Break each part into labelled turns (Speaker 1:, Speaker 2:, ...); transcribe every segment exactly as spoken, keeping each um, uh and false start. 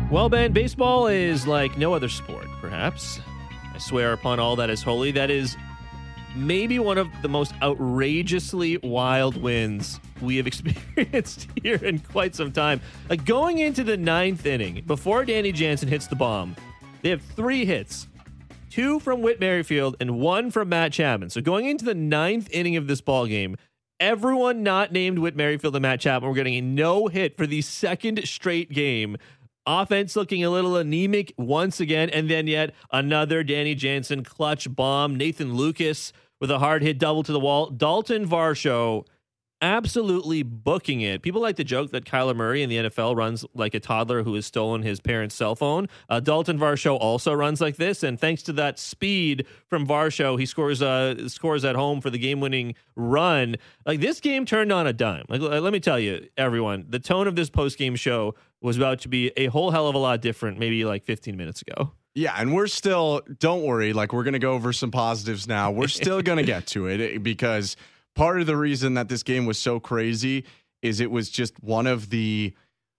Speaker 1: Well, Ben, baseball is like no other sport, perhaps. I swear upon all that is holy. That is maybe one of the most outrageously wild wins we have experienced here in quite some time. Like going into the ninth inning, before Danny Jansen hits the bomb, they have three hits. Two from Whit Merrifield and one from Matt Chapman. So going into the ninth inning of this ball game, everyone not named Whit Merrifield and Matt Chapman were getting a no hit for the second straight game. Offense looking a little anemic once again, and then yet another Danny Jansen clutch bomb. Nathan Lucas with a hard hit double to the wall. Dalton Varsho absolutely booking it. People like to joke that Kyler Murray in the N F L runs like a toddler who has stolen his parents' cell phone. Uh, Dalton Varsho also runs like this, and thanks to that speed from Varsho, he scores uh, scores at home for the game-winning run. Like this game turned on a dime. Like let me tell you, everyone, the tone of this post-game show was about to be a whole hell of a lot different maybe like fifteen minutes ago.
Speaker 2: Yeah, and we're still, don't worry, like we're going to go over some positives now. We're still going to get to it because part of the reason that this game was so crazy is it was just one of the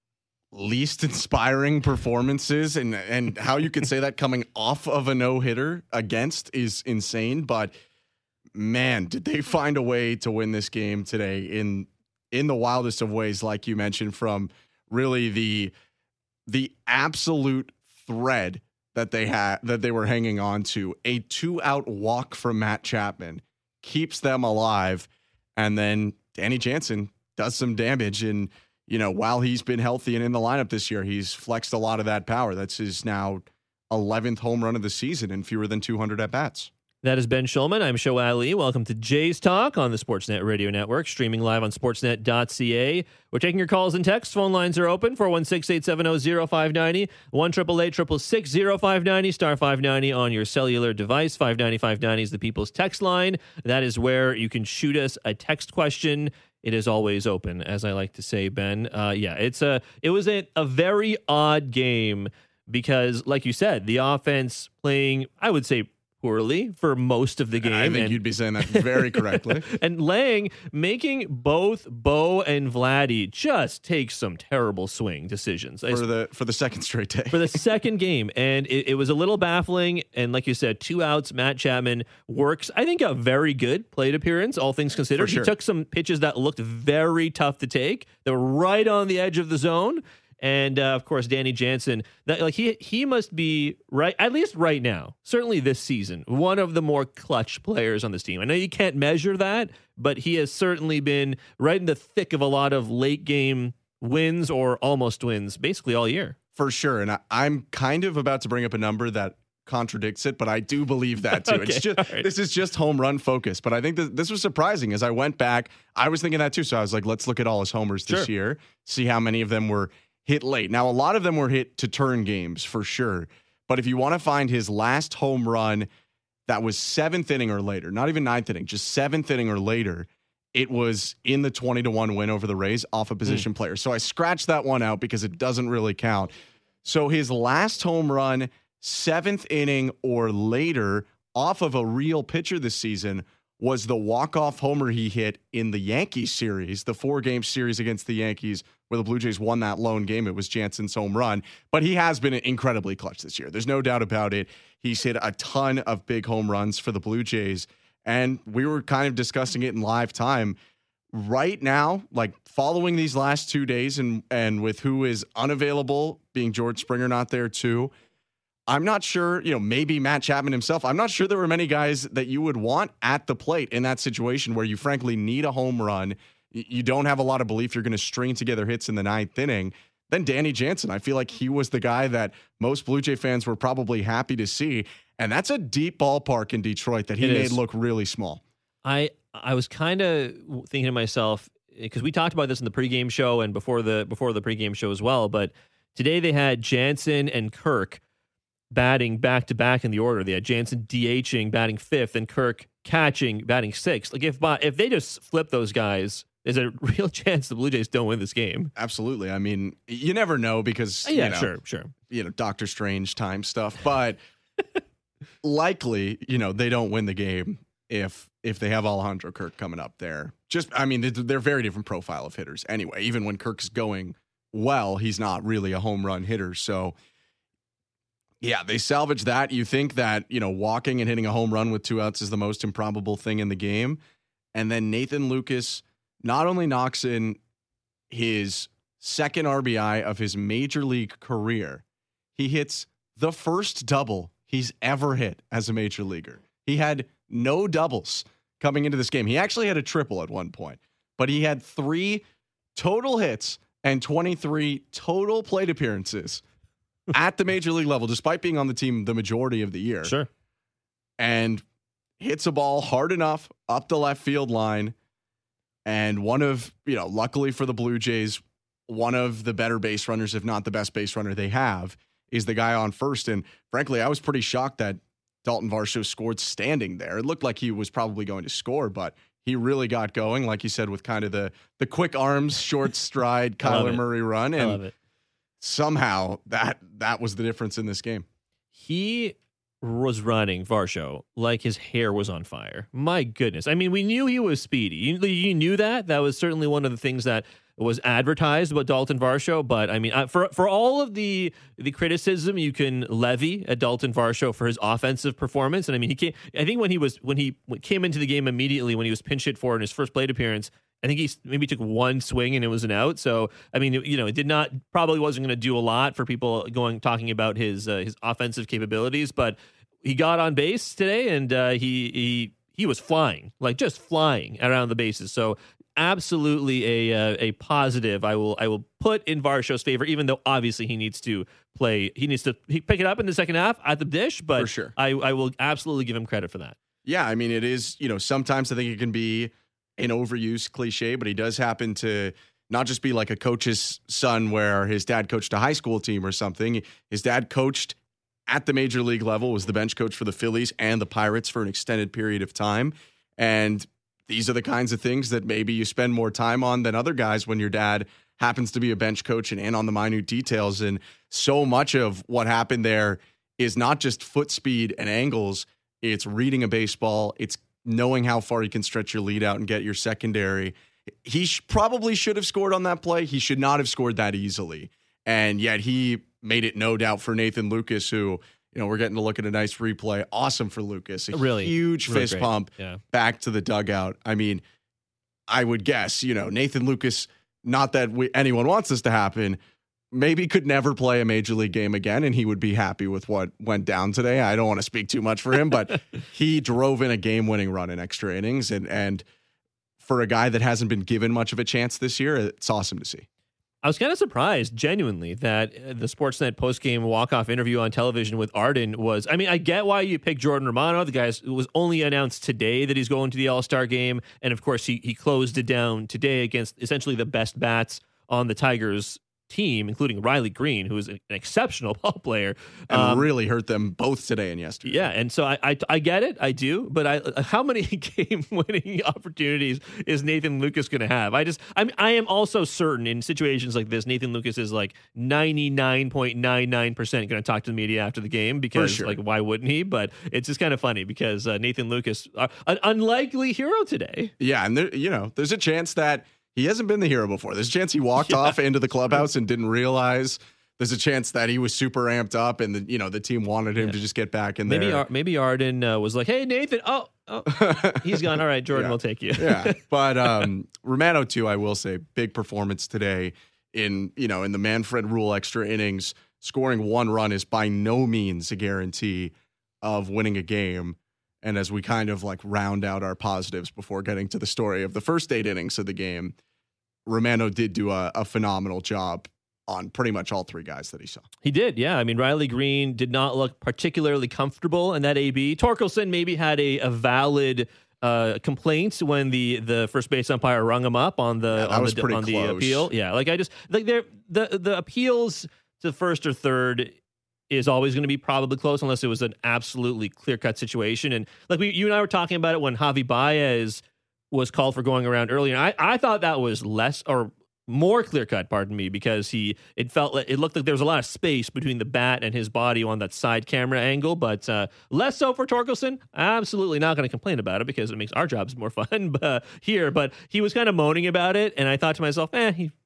Speaker 2: least inspiring performances, and and how you could say that coming off of a no-hitter against is insane, but man, did they find a way to win this game today in in the wildest of ways, like you mentioned, from really the the absolute thread that they had that they were hanging on to. A two-out walk from Matt Chapman keeps them alive, and then Danny Jansen does some damage. And you know, while he's been healthy and in the lineup this year, he's flexed a lot of that power. That's his now eleventh home run of the season in fewer than two hundred at bats.
Speaker 1: That is Ben Schulman. I'm Show Ali. Welcome to Jays Talk on the Sportsnet Radio Network, streaming live on sportsnet dot c a. We're taking your calls and texts. Phone lines are open, four one six, eight seven zero, zero five nine zero, one eight eight eight, six six, zero five nine zero, star five ninety on your cellular device. five ninety, five ninety is the People's Text line. That is where you can shoot us a text question. It is always open, as I like to say, Ben. Uh, yeah, it's a it was a, a very odd game because, like you said, the offense playing, I would say, poorly for most of the game.
Speaker 2: I think
Speaker 1: and,
Speaker 2: you'd be saying that very correctly.
Speaker 1: And Lang making both Bo and Vladdy just take some terrible swing decisions.
Speaker 2: For the for the second straight day.
Speaker 1: For the second game. And it, it was a little baffling. And like you said, two outs, Matt Chapman works, I think, a very good plate appearance, all things considered.
Speaker 2: Sure.
Speaker 1: He took some pitches that looked very tough to take. They were right on the edge of the zone. And uh, of course, Danny Jansen, that, like he he must be right, at least right now, certainly this season, one of the more clutch players on this team. I know you can't measure that, but he has certainly been right in the thick of a lot of late game wins or almost wins, basically all year.
Speaker 2: For sure, and I, I'm kind of about to bring up a number that contradicts it, but I do believe that too.
Speaker 1: Okay,
Speaker 2: It's just
Speaker 1: right.
Speaker 2: This is just home run focus, but I think that this was surprising. As I went back, I was thinking that too. So I was like, let's look at all his homers this
Speaker 1: Sure.
Speaker 2: year, see how many of them were hit late. Now, a lot of them were hit to turn games for sure. But if you want to find his last home run that was seventh inning or later, not even ninth inning, just seventh inning or later, it was in the twenty to one win over the Rays off a position mm. player. So I scratched that one out because it doesn't really count. So his last home run, seventh inning or later, off of a real pitcher this season was the walk-off homer he hit in the Yankees series, the four-game series against the Yankees, where the Blue Jays won that lone game. It was Jansen's home run. But he has been incredibly clutch this year. There's no doubt about it. He's hit a ton of big home runs for the Blue Jays. And we were kind of discussing it in live time. Right now, like following these last two days and, and with who is unavailable, being George Springer not there too, I'm not sure, you know, maybe Matt Chapman himself. I'm not sure there were many guys that you would want at the plate in that situation where you frankly need a home run. You don't have a lot of belief you're going to string together hits in the ninth inning. Then Danny Jansen, I feel like he was the guy that most Blue Jay fans were probably happy to see. And that's a deep ballpark in Detroit that he
Speaker 1: It
Speaker 2: made
Speaker 1: is.
Speaker 2: look really small.
Speaker 1: I I was kind of thinking to myself, because we talked about this in the pregame show and before the before the pregame show as well, but today they had Jansen and Kirk batting back-to-back in the order. They had Jansen DHing, batting fifth, and Kirk catching, batting sixth. Like, if if they just flip those guys, there's a real chance the Blue Jays don't win this game.
Speaker 2: Absolutely. I mean, you never know because,
Speaker 1: Yeah,
Speaker 2: you know,
Speaker 1: sure, sure.
Speaker 2: you know, Doctor Strange time stuff, but likely, you know, they don't win the game if if they have Alejandro Kirk coming up there. Just, I mean, they're, they're very different profile of hitters anyway, even when Kirk's going well, he's not really a home run hitter. So, yeah, they salvage that. You think that, you know, walking and hitting a home run with two outs is the most improbable thing in the game. And then Nathan Lukes not only knocks in his second R B I of his major league career, he hits the first double he's ever hit as a major leaguer. He had no doubles coming into this game. He actually had a triple at one point, but he had three total hits and twenty-three total plate appearances at the major league level, despite being on the team the majority of the year.
Speaker 1: Sure.
Speaker 2: And hits a ball hard enough up the left field line. And one of, you know, luckily for the Blue Jays, one of the better base runners, if not the best base runner they have, is the guy on first. And frankly, I was pretty shocked that Dalton Varsho scored standing there. It looked like he was probably going to score, but he really got going, like you said, with kind of the the quick arms, short stride, Kyler Murray run. And
Speaker 1: I love it.
Speaker 2: Somehow that that was the difference in this game.
Speaker 1: He was running, Varsho, like his hair was on fire. My goodness. I mean, we knew he was speedy. You, you knew that. That was certainly one of the things that was advertised about Dalton Varsho. But I mean, for for all of the the criticism you can levy at Dalton Varsho for his offensive performance, and I mean, he came, I think when he was when he came into the game immediately when he was pinch hit for in his first plate appearance, I think he maybe took one swing and it was an out. So I mean, you know, it did not probably wasn't going to do a lot for people going talking about his uh, his offensive capabilities, but he got on base today and uh, he he he was flying, like just flying around the bases. So absolutely a uh, a positive. I will I will put in Varsho's favor, even though obviously he needs to play. He needs to pick it up in the second half at the dish. But
Speaker 2: for sure,
Speaker 1: I I will absolutely give him credit for that.
Speaker 2: Yeah, I mean, it is. You know, sometimes I think it can be an overused cliche, but he does happen to not just be like a coach's son where his dad coached a high school team or something. His dad coached at the major league level, was the bench coach for the Phillies and the Pirates for an extended period of time. And these are the kinds of things that maybe you spend more time on than other guys when your dad happens to be a bench coach and in on the minute details. And so much of what happened there is not just foot speed and angles. It's reading a baseball. It's knowing how far you can stretch your lead out and get your secondary. He sh- probably should have scored on that play. He should not have scored that easily. And yet he made it no doubt for Nathan Lukes, who, you know, we're getting to look at a nice replay. Awesome for Lukes. A
Speaker 1: really,
Speaker 2: huge
Speaker 1: really
Speaker 2: fist
Speaker 1: great.
Speaker 2: pump
Speaker 1: Yeah.
Speaker 2: back to the dugout. I mean, I would guess, you know, Nathan Lukes, not that we, anyone wants this to happen, maybe could never play a major league game again, and he would be happy with what went down today. I don't want to speak too much for him, but he drove in a game-winning run in extra innings, and and for a guy that hasn't been given much of a chance this year, it's awesome to see.
Speaker 1: I was kind of surprised, genuinely, that the Sportsnet postgame walk-off interview on television with Arden was, I mean, I get why you picked Jordan Romano. The guy it was only announced today that he's going to the All-Star game. And of course, he, he closed it down today against essentially the best bats on the Tigers team, including Riley Green, who is an exceptional ball player.
Speaker 2: And
Speaker 1: um,
Speaker 2: really hurt them both today and yesterday.
Speaker 1: Yeah, and so I, I I get it, I do, but I how many game-winning opportunities is Nathan Lukes going to have? I just I'm I am also certain in situations like this, Nathan Lukes is like ninety-nine point nine nine percent going to talk to the media after the game because
Speaker 2: sure.
Speaker 1: like why wouldn't he? But it's just kind of funny because uh, Nathan Lukes, uh, an unlikely hero today.
Speaker 2: Yeah, and there, you know, there's a chance that he hasn't been the hero before. There's a chance he walked
Speaker 1: Yeah.
Speaker 2: off into the clubhouse and didn't realize. There's a chance that he was super amped up and the, you know, the team wanted him
Speaker 1: Yeah.
Speaker 2: to just get back in
Speaker 1: Maybe
Speaker 2: there.
Speaker 1: Ar- maybe Arden uh, was like, "Hey Nathan, oh, oh he's gone. All right, Jordan,
Speaker 2: Yeah.
Speaker 1: we'll take you."
Speaker 2: yeah, but um, Romano too, I will say, big performance today in, you know, in the Manfred Rule extra innings. Scoring one run is by no means a guarantee of winning a game. And as we kind of like round out our positives before getting to the story of the first eight innings of the game, Romano did do a, a phenomenal job on pretty much all three guys that he saw.
Speaker 1: He did, yeah. I mean, Riley Green did not look particularly comfortable in that A B. Torkelson maybe had a, a valid uh, complaint when the, the first base umpire rung him up on the
Speaker 2: Yeah, that
Speaker 1: on,
Speaker 2: was
Speaker 1: the,
Speaker 2: pretty
Speaker 1: on the
Speaker 2: close.
Speaker 1: appeal. Yeah, like I just like there the the appeals to first or third is always going to be probably close unless it was an absolutely clear-cut situation. And like we, you and I were talking about it when Javi Baez was called for going around earlier. And I, I thought that was less or more clear-cut, pardon me, because he it felt like, it looked like there was a lot of space between the bat and his body on that side camera angle, but uh, less so for Torkelson. Absolutely not going to complain about it because it makes our jobs more fun uh, here. But he was kind of moaning about it, and I thought to myself, eh, he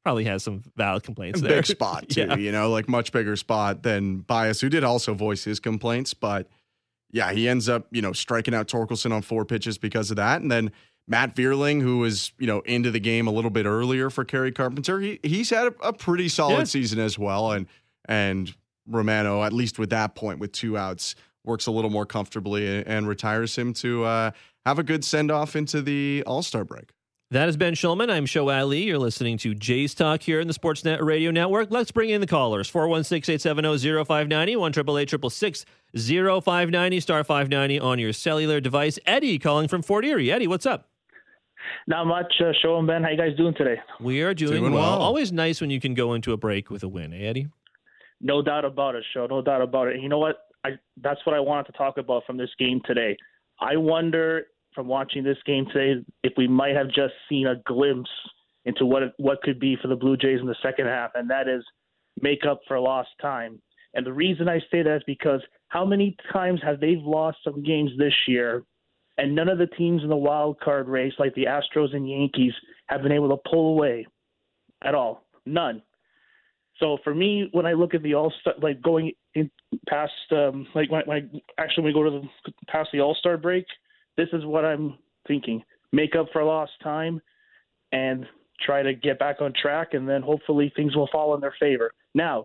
Speaker 1: probably has some valid complaints there.
Speaker 2: Big spot too,
Speaker 1: yeah.
Speaker 2: you know, like much bigger spot than Bias, who did also voice his complaints. But yeah, he ends up, you know, striking out Torkelson on four pitches because of that. And then Matt Vierling, who was, you know, into the game a little bit earlier for Kerry Carpenter, he he's had a, a pretty solid
Speaker 1: yeah.
Speaker 2: season as well. And and Romano, at least with that point, with two outs, works a little more comfortably and, and retires him to uh, have a good send off into the All-Star break.
Speaker 1: That is Ben Shulman. I'm Shoat Ali. You're listening to Jays Talk here in the Sportsnet Radio Network. Let's bring in the callers. four one six, eight seven zero, zero five nine zero, one eight eight eight, six six six, zero five nine zero, star five ninety on your cellular device. Eddie calling from Fort Erie. Eddie, what's up?
Speaker 3: Not much, uh, Shoat and Ben. How you guys doing today?
Speaker 1: We are doing,
Speaker 2: Doing
Speaker 1: well.
Speaker 2: well.
Speaker 1: Always nice when you can go into a break with a win, eh, Eddie?
Speaker 3: No doubt about it, Shoat. No doubt about it. You know what? I, that's what I wanted to talk about from this game today. I wonder, from watching this game today, if we might have just seen a glimpse into what it, what could be for the Blue Jays in the second half, and that is make up for lost time. And the reason I say that is because how many times have they lost some games this year, and none of the teams in the wild card race, like the Astros and Yankees, have been able to pull away at all? None. So for me, when I look at the All-Star, like going in past, um, like when, when I, actually when we go to the past the All-Star break, this is what I'm thinking: make up for lost time, and try to get back on track, and then hopefully things will fall in their favor. Now,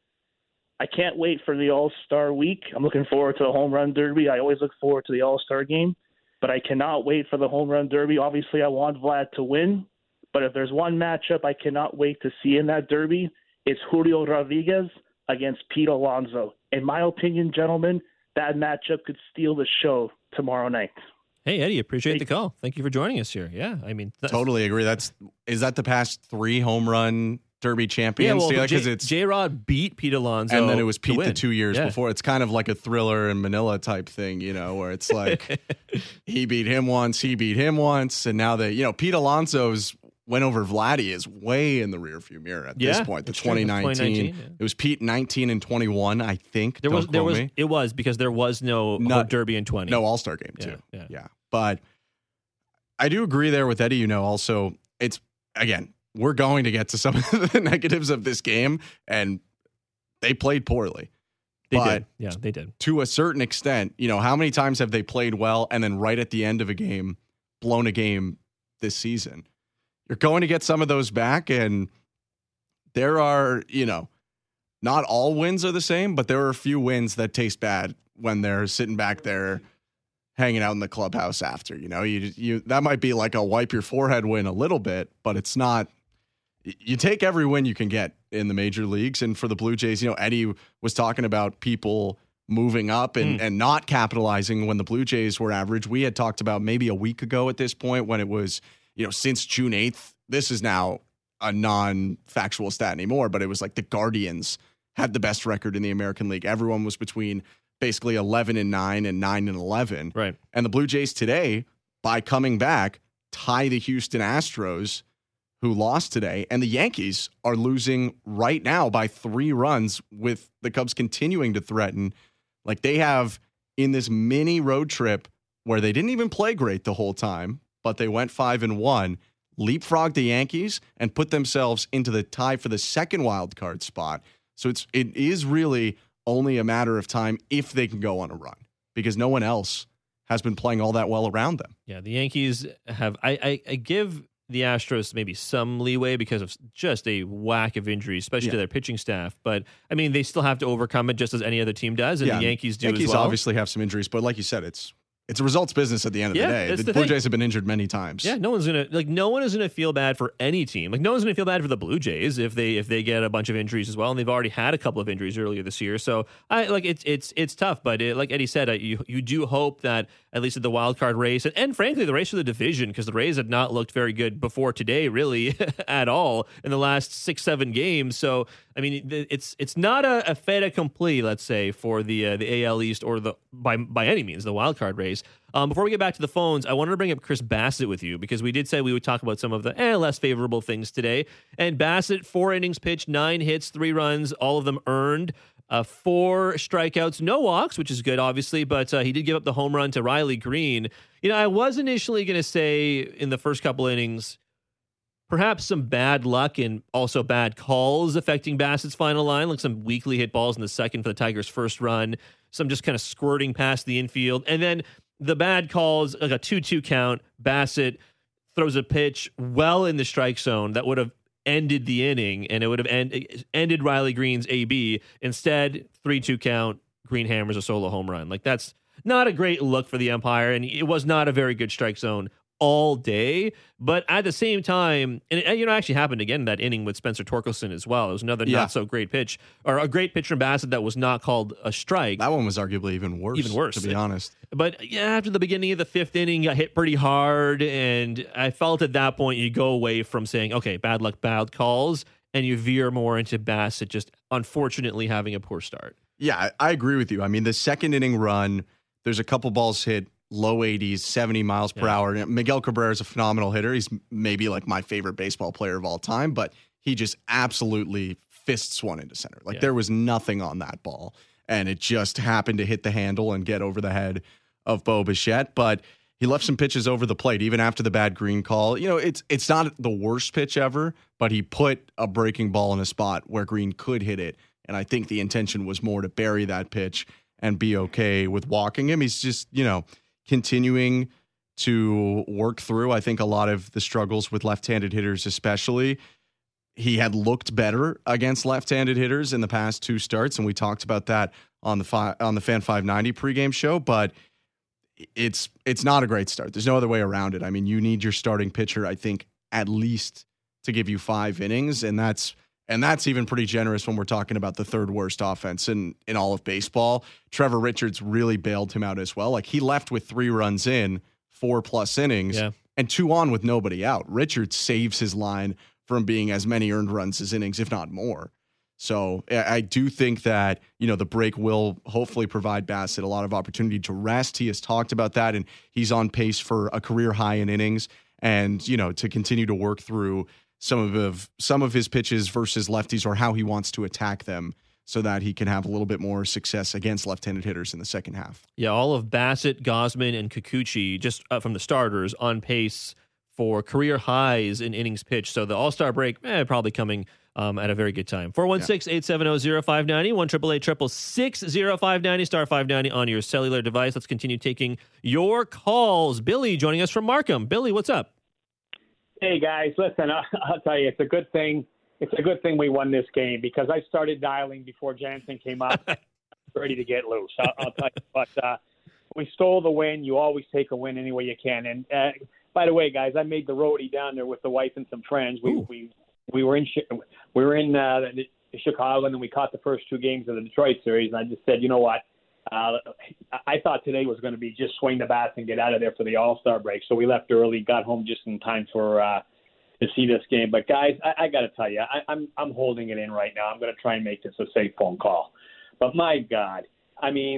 Speaker 3: I can't wait for the All-Star week. I'm looking forward to the Home Run Derby. I always look forward to the All-Star game, but I cannot wait for the Home Run Derby. Obviously, I want Vlad to win, but if there's one matchup I cannot wait to see in that derby, it's Julio Rodriguez against Pete Alonso. In my opinion, gentlemen, that matchup could steal the show tomorrow night.
Speaker 1: Hey, Eddie, appreciate the call. Thank you for joining us here. Yeah, I mean, that's,
Speaker 2: Totally agree. That's is that the past three home run derby champions?
Speaker 1: yeah. Well,
Speaker 2: Yeah,
Speaker 1: J-
Speaker 2: 'cause it's
Speaker 1: J-Rod beat Pete Alonso,
Speaker 2: and then it was
Speaker 1: to
Speaker 2: Pete
Speaker 1: win.
Speaker 2: the two years
Speaker 1: Yeah.
Speaker 2: before. It's kind of like a Thriller and Manila type thing, you know, where it's like he beat him once, he beat him once, and now that you know Pete Alonso's went over Vladdy is way in the rearview mirror at
Speaker 1: Yeah,
Speaker 2: this point. The
Speaker 1: it's true.
Speaker 2: twenty
Speaker 1: It's
Speaker 2: nineteen,
Speaker 1: twenty nineteen, yeah.
Speaker 2: it was Pete nineteen and twenty-one, I think.
Speaker 1: There
Speaker 2: Don't
Speaker 1: was, there
Speaker 2: quote
Speaker 1: was,
Speaker 2: me.
Speaker 1: it was because there was no
Speaker 2: Not-
Speaker 1: Derby in twenty.
Speaker 2: No All-Star game
Speaker 1: Yeah,
Speaker 2: too.
Speaker 1: yeah.
Speaker 2: yeah. But I do agree there with Eddie, you know, also it's again, we're going to get to some of the negatives of this game, and they played poorly.
Speaker 1: They
Speaker 2: but
Speaker 1: did. Yeah, they did.
Speaker 2: to a certain extent, you know, how many times have they played well and then right at the end of a game blown a game this season? You're going to get some of those back, and there are, you know, not all wins are the same, but there are a few wins that taste bad when they're sitting back there hanging out in the clubhouse after. You know, you you that might be like a wipe your forehead win a little bit, but it's not. You take every win you can get in the major leagues, and for the Blue Jays, you know, Eddie was talking about people moving up and,
Speaker 1: Mm.
Speaker 2: and not capitalizing when the Blue Jays were average. We had talked about maybe a week ago at this point when it was, you know, since June eighth, this is now a non-factual stat anymore, but it was like the Guardians had the best record in the American League. Everyone was between basically eleven and nine and nine and eleven.
Speaker 1: Right.
Speaker 2: And the Blue Jays today, by coming back, tie the Houston Astros, who lost today, and the Yankees are losing right now by three runs with the Cubs continuing to threaten. Like they have in this mini road trip where they didn't even play great the whole time, but they went five and one, leapfrogged the Yankees and put themselves into the tie for the second wild card spot. So it's it is really only a matter of time if they can go on a run, because no one else has been playing all that well around them.
Speaker 1: Yeah, the Yankees have. I, I, I give the Astros maybe some leeway because of just a whack of injuries, especially
Speaker 2: Yeah.
Speaker 1: to their pitching staff. But I mean, they still have to overcome it just as any other team does, and
Speaker 2: Yeah,
Speaker 1: the Yankees do
Speaker 2: Yankees
Speaker 1: as well.
Speaker 2: obviously have some injuries, but like you said, it's it's a results business at the end of
Speaker 1: Yeah,
Speaker 2: the day.
Speaker 1: that's
Speaker 2: The,
Speaker 1: the
Speaker 2: Blue
Speaker 1: thing.
Speaker 2: Jays have been injured many times.
Speaker 1: Yeah, no one's gonna like. No one is gonna feel bad for any team. Like no one's gonna feel bad for the Blue Jays if they if they get a bunch of injuries as well, and they've already had a couple of injuries earlier this year. So I like it's it's it's tough, but it, like Eddie said, uh, you you do hope that at least at the wild card race, and, and frankly the race for the division, because the Rays had not looked very good before today, really at all in the last six seven games. So I mean, it's it's not a, a fait accompli, let's say, for the uh, the A L East or the by by any means the wild card race. Um, before we get back to the phones, I wanted to bring up Chris Bassett with you because we did say we would talk about some of the eh, less favorable things today. And Bassett, four innings pitched, nine hits, three runs, all of them earned, uh, four strikeouts, no walks, which is good, obviously, but uh, he did give up the home run to Riley Green. You know, I was initially going to say in the first couple innings, perhaps some bad luck and also bad calls affecting Bassett's final line, like some weakly hit balls in the second for the Tigers' first run, some just kind of squirting past the infield, and then the bad calls, like a two two count, Bassett throws a pitch well in the strike zone that would have ended the inning, and it would have end, ended Riley Green's A B. Instead, three two count, Green hammers a solo home run. Like, that's not a great look for the umpire, and it was not a very good strike zone all day. But at the same time, and it, you know, actually happened again in that inning with Spencer Torkelson as well. It was another
Speaker 2: yeah.
Speaker 1: not so great pitch, or a great pitch from Bassett that was not called a strike.
Speaker 2: That one was arguably even worse.
Speaker 1: Even worse,
Speaker 2: to be honest.
Speaker 1: But yeah, after the beginning of the fifth inning, got hit pretty hard, and I felt at that point you go away from saying, okay, bad luck, bad calls, and you veer more into Bassett just unfortunately having a poor start.
Speaker 2: Yeah, I, I agree with you. I mean, the second inning run, there's a couple balls hit low eighties, seventy miles per
Speaker 1: yeah.
Speaker 2: hour. Miguel Cabrera is a phenomenal hitter. He's maybe like my favorite baseball player of all time, but he just absolutely fists one into center. Like yeah. there was nothing on that ball, and it just happened to hit the handle and get over the head of Bo Bichette. But he left some pitches over the plate, even after the bad Green call. You know, it's it's not the worst pitch ever, but he put a breaking ball in a spot where Green could hit it. And I think the intention was more to bury that pitch and be okay with walking him. He's just, you know, continuing to work through, I think, a lot of the struggles with left-handed hitters, especially. He had looked better against left-handed hitters in the past two starts, and we talked about that on the fi- on the Fan five ninety pregame show, but it's it's not a great start. There's no other way around it. I mean, you need your starting pitcher, I think, at least to give you five innings, and that's and that's even pretty generous when we're talking about the third worst offense in, in all of baseball. Trevor Richards really bailed him out as well. Like, he left with three runs in, four plus innings,
Speaker 1: yeah.
Speaker 2: and two on with nobody out. Richards saves his line from being as many earned runs as innings, if not more. So I do think that, you know, the break will hopefully provide Bassett a lot of opportunity to rest. He has talked about that, and he's on pace for a career high in innings, and, you know, to continue to work through some of some of his pitches versus lefties, or how he wants to attack them, so that he can have a little bit more success against left-handed hitters in the second half.
Speaker 1: Yeah, all of Bassett, Gausman, and Kikuchi, just uh, from the starters, on pace for career highs in innings pitched. So the All-Star break, eh, probably coming um, at a very good time. four one six, eight seven zero, zero five nine zero, one eight eight eight, six six, zero five nine zero, star five ninety on your cellular device. Let's continue taking your calls. Billy joining us from Markham. Billy, what's up?
Speaker 4: Hey, guys, listen, I'll, I'll tell you, it's a good thing. It's a good thing we won this game, because I started dialing before Jansen came up, ready to get loose. I'll, I'll tell you. But uh, we stole the win. You always take a win any way you can. And uh, by the way, guys, I made the roadie down there with the wife and some friends. We Ooh. we we were in we were in uh, Chicago, and then we caught the first two games of the Detroit series. And I just said, you know what? Uh, I thought today was going to be just swing the bats and get out of there for the All-Star break. So we left early, got home just in time for uh, to see this game. But guys, I, I got to tell you, I, I'm I'm holding it in right now. I'm going to try and make this a safe phone call. But my God, I mean,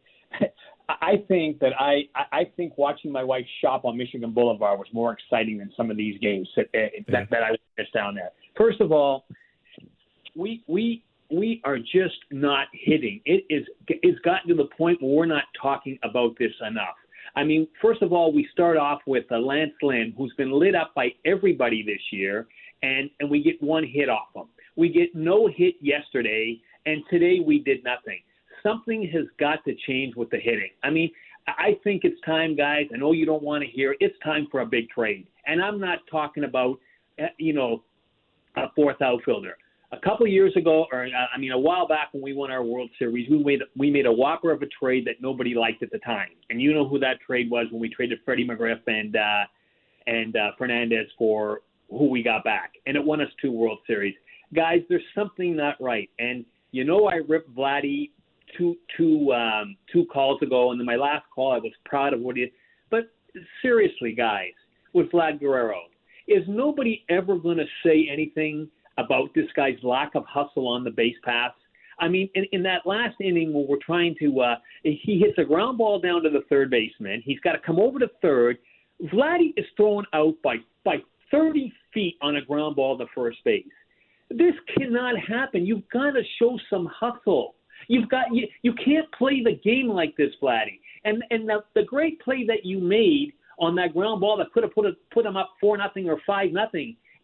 Speaker 4: I think that I I think watching my wife shop on Michigan Boulevard was more exciting than some of these games that that, that I witnessed down there. First of all, we we. We are just not hitting. It is it's gotten to the point where we're not talking about this enough. I mean, first of all, we start off with uh, Lance Lynn, who's been lit up by everybody this year, and, and we get one hit off him. We get no hit yesterday, and today we did nothing. Something has got to change with the hitting. I mean, I think it's time, guys. I know you don't want to hear it. It's time for a big trade. And I'm not talking about, uh, you know, a fourth outfielder. A couple of years ago, or uh, I mean, a while back when we won our World Series, we made we made a whopper of a trade that nobody liked at the time, and you know who that trade was when we traded Freddie McGriff and uh, and uh, Fernandez for who we got back, and it won us two World Series. Guys, there's something not right, and you know I ripped Vladdy two two um, two calls ago, and then my last call I was proud of what he did. But seriously, guys, with Vlad Guerrero, is nobody ever going to say anything about this guy's lack of hustle on the base paths? I mean, in, in that last inning where we're trying to uh, – he hits a ground ball down to the third baseman. He's got to come over to third. Vladdy is thrown out by, by thirty feet on a ground ball to first base. This cannot happen. You've got to show some hustle. You've got you, you can't play the game like this, Vladdy. And and the, the great play that you made on that ground ball that could have put a, put him up four nothing or five nothing,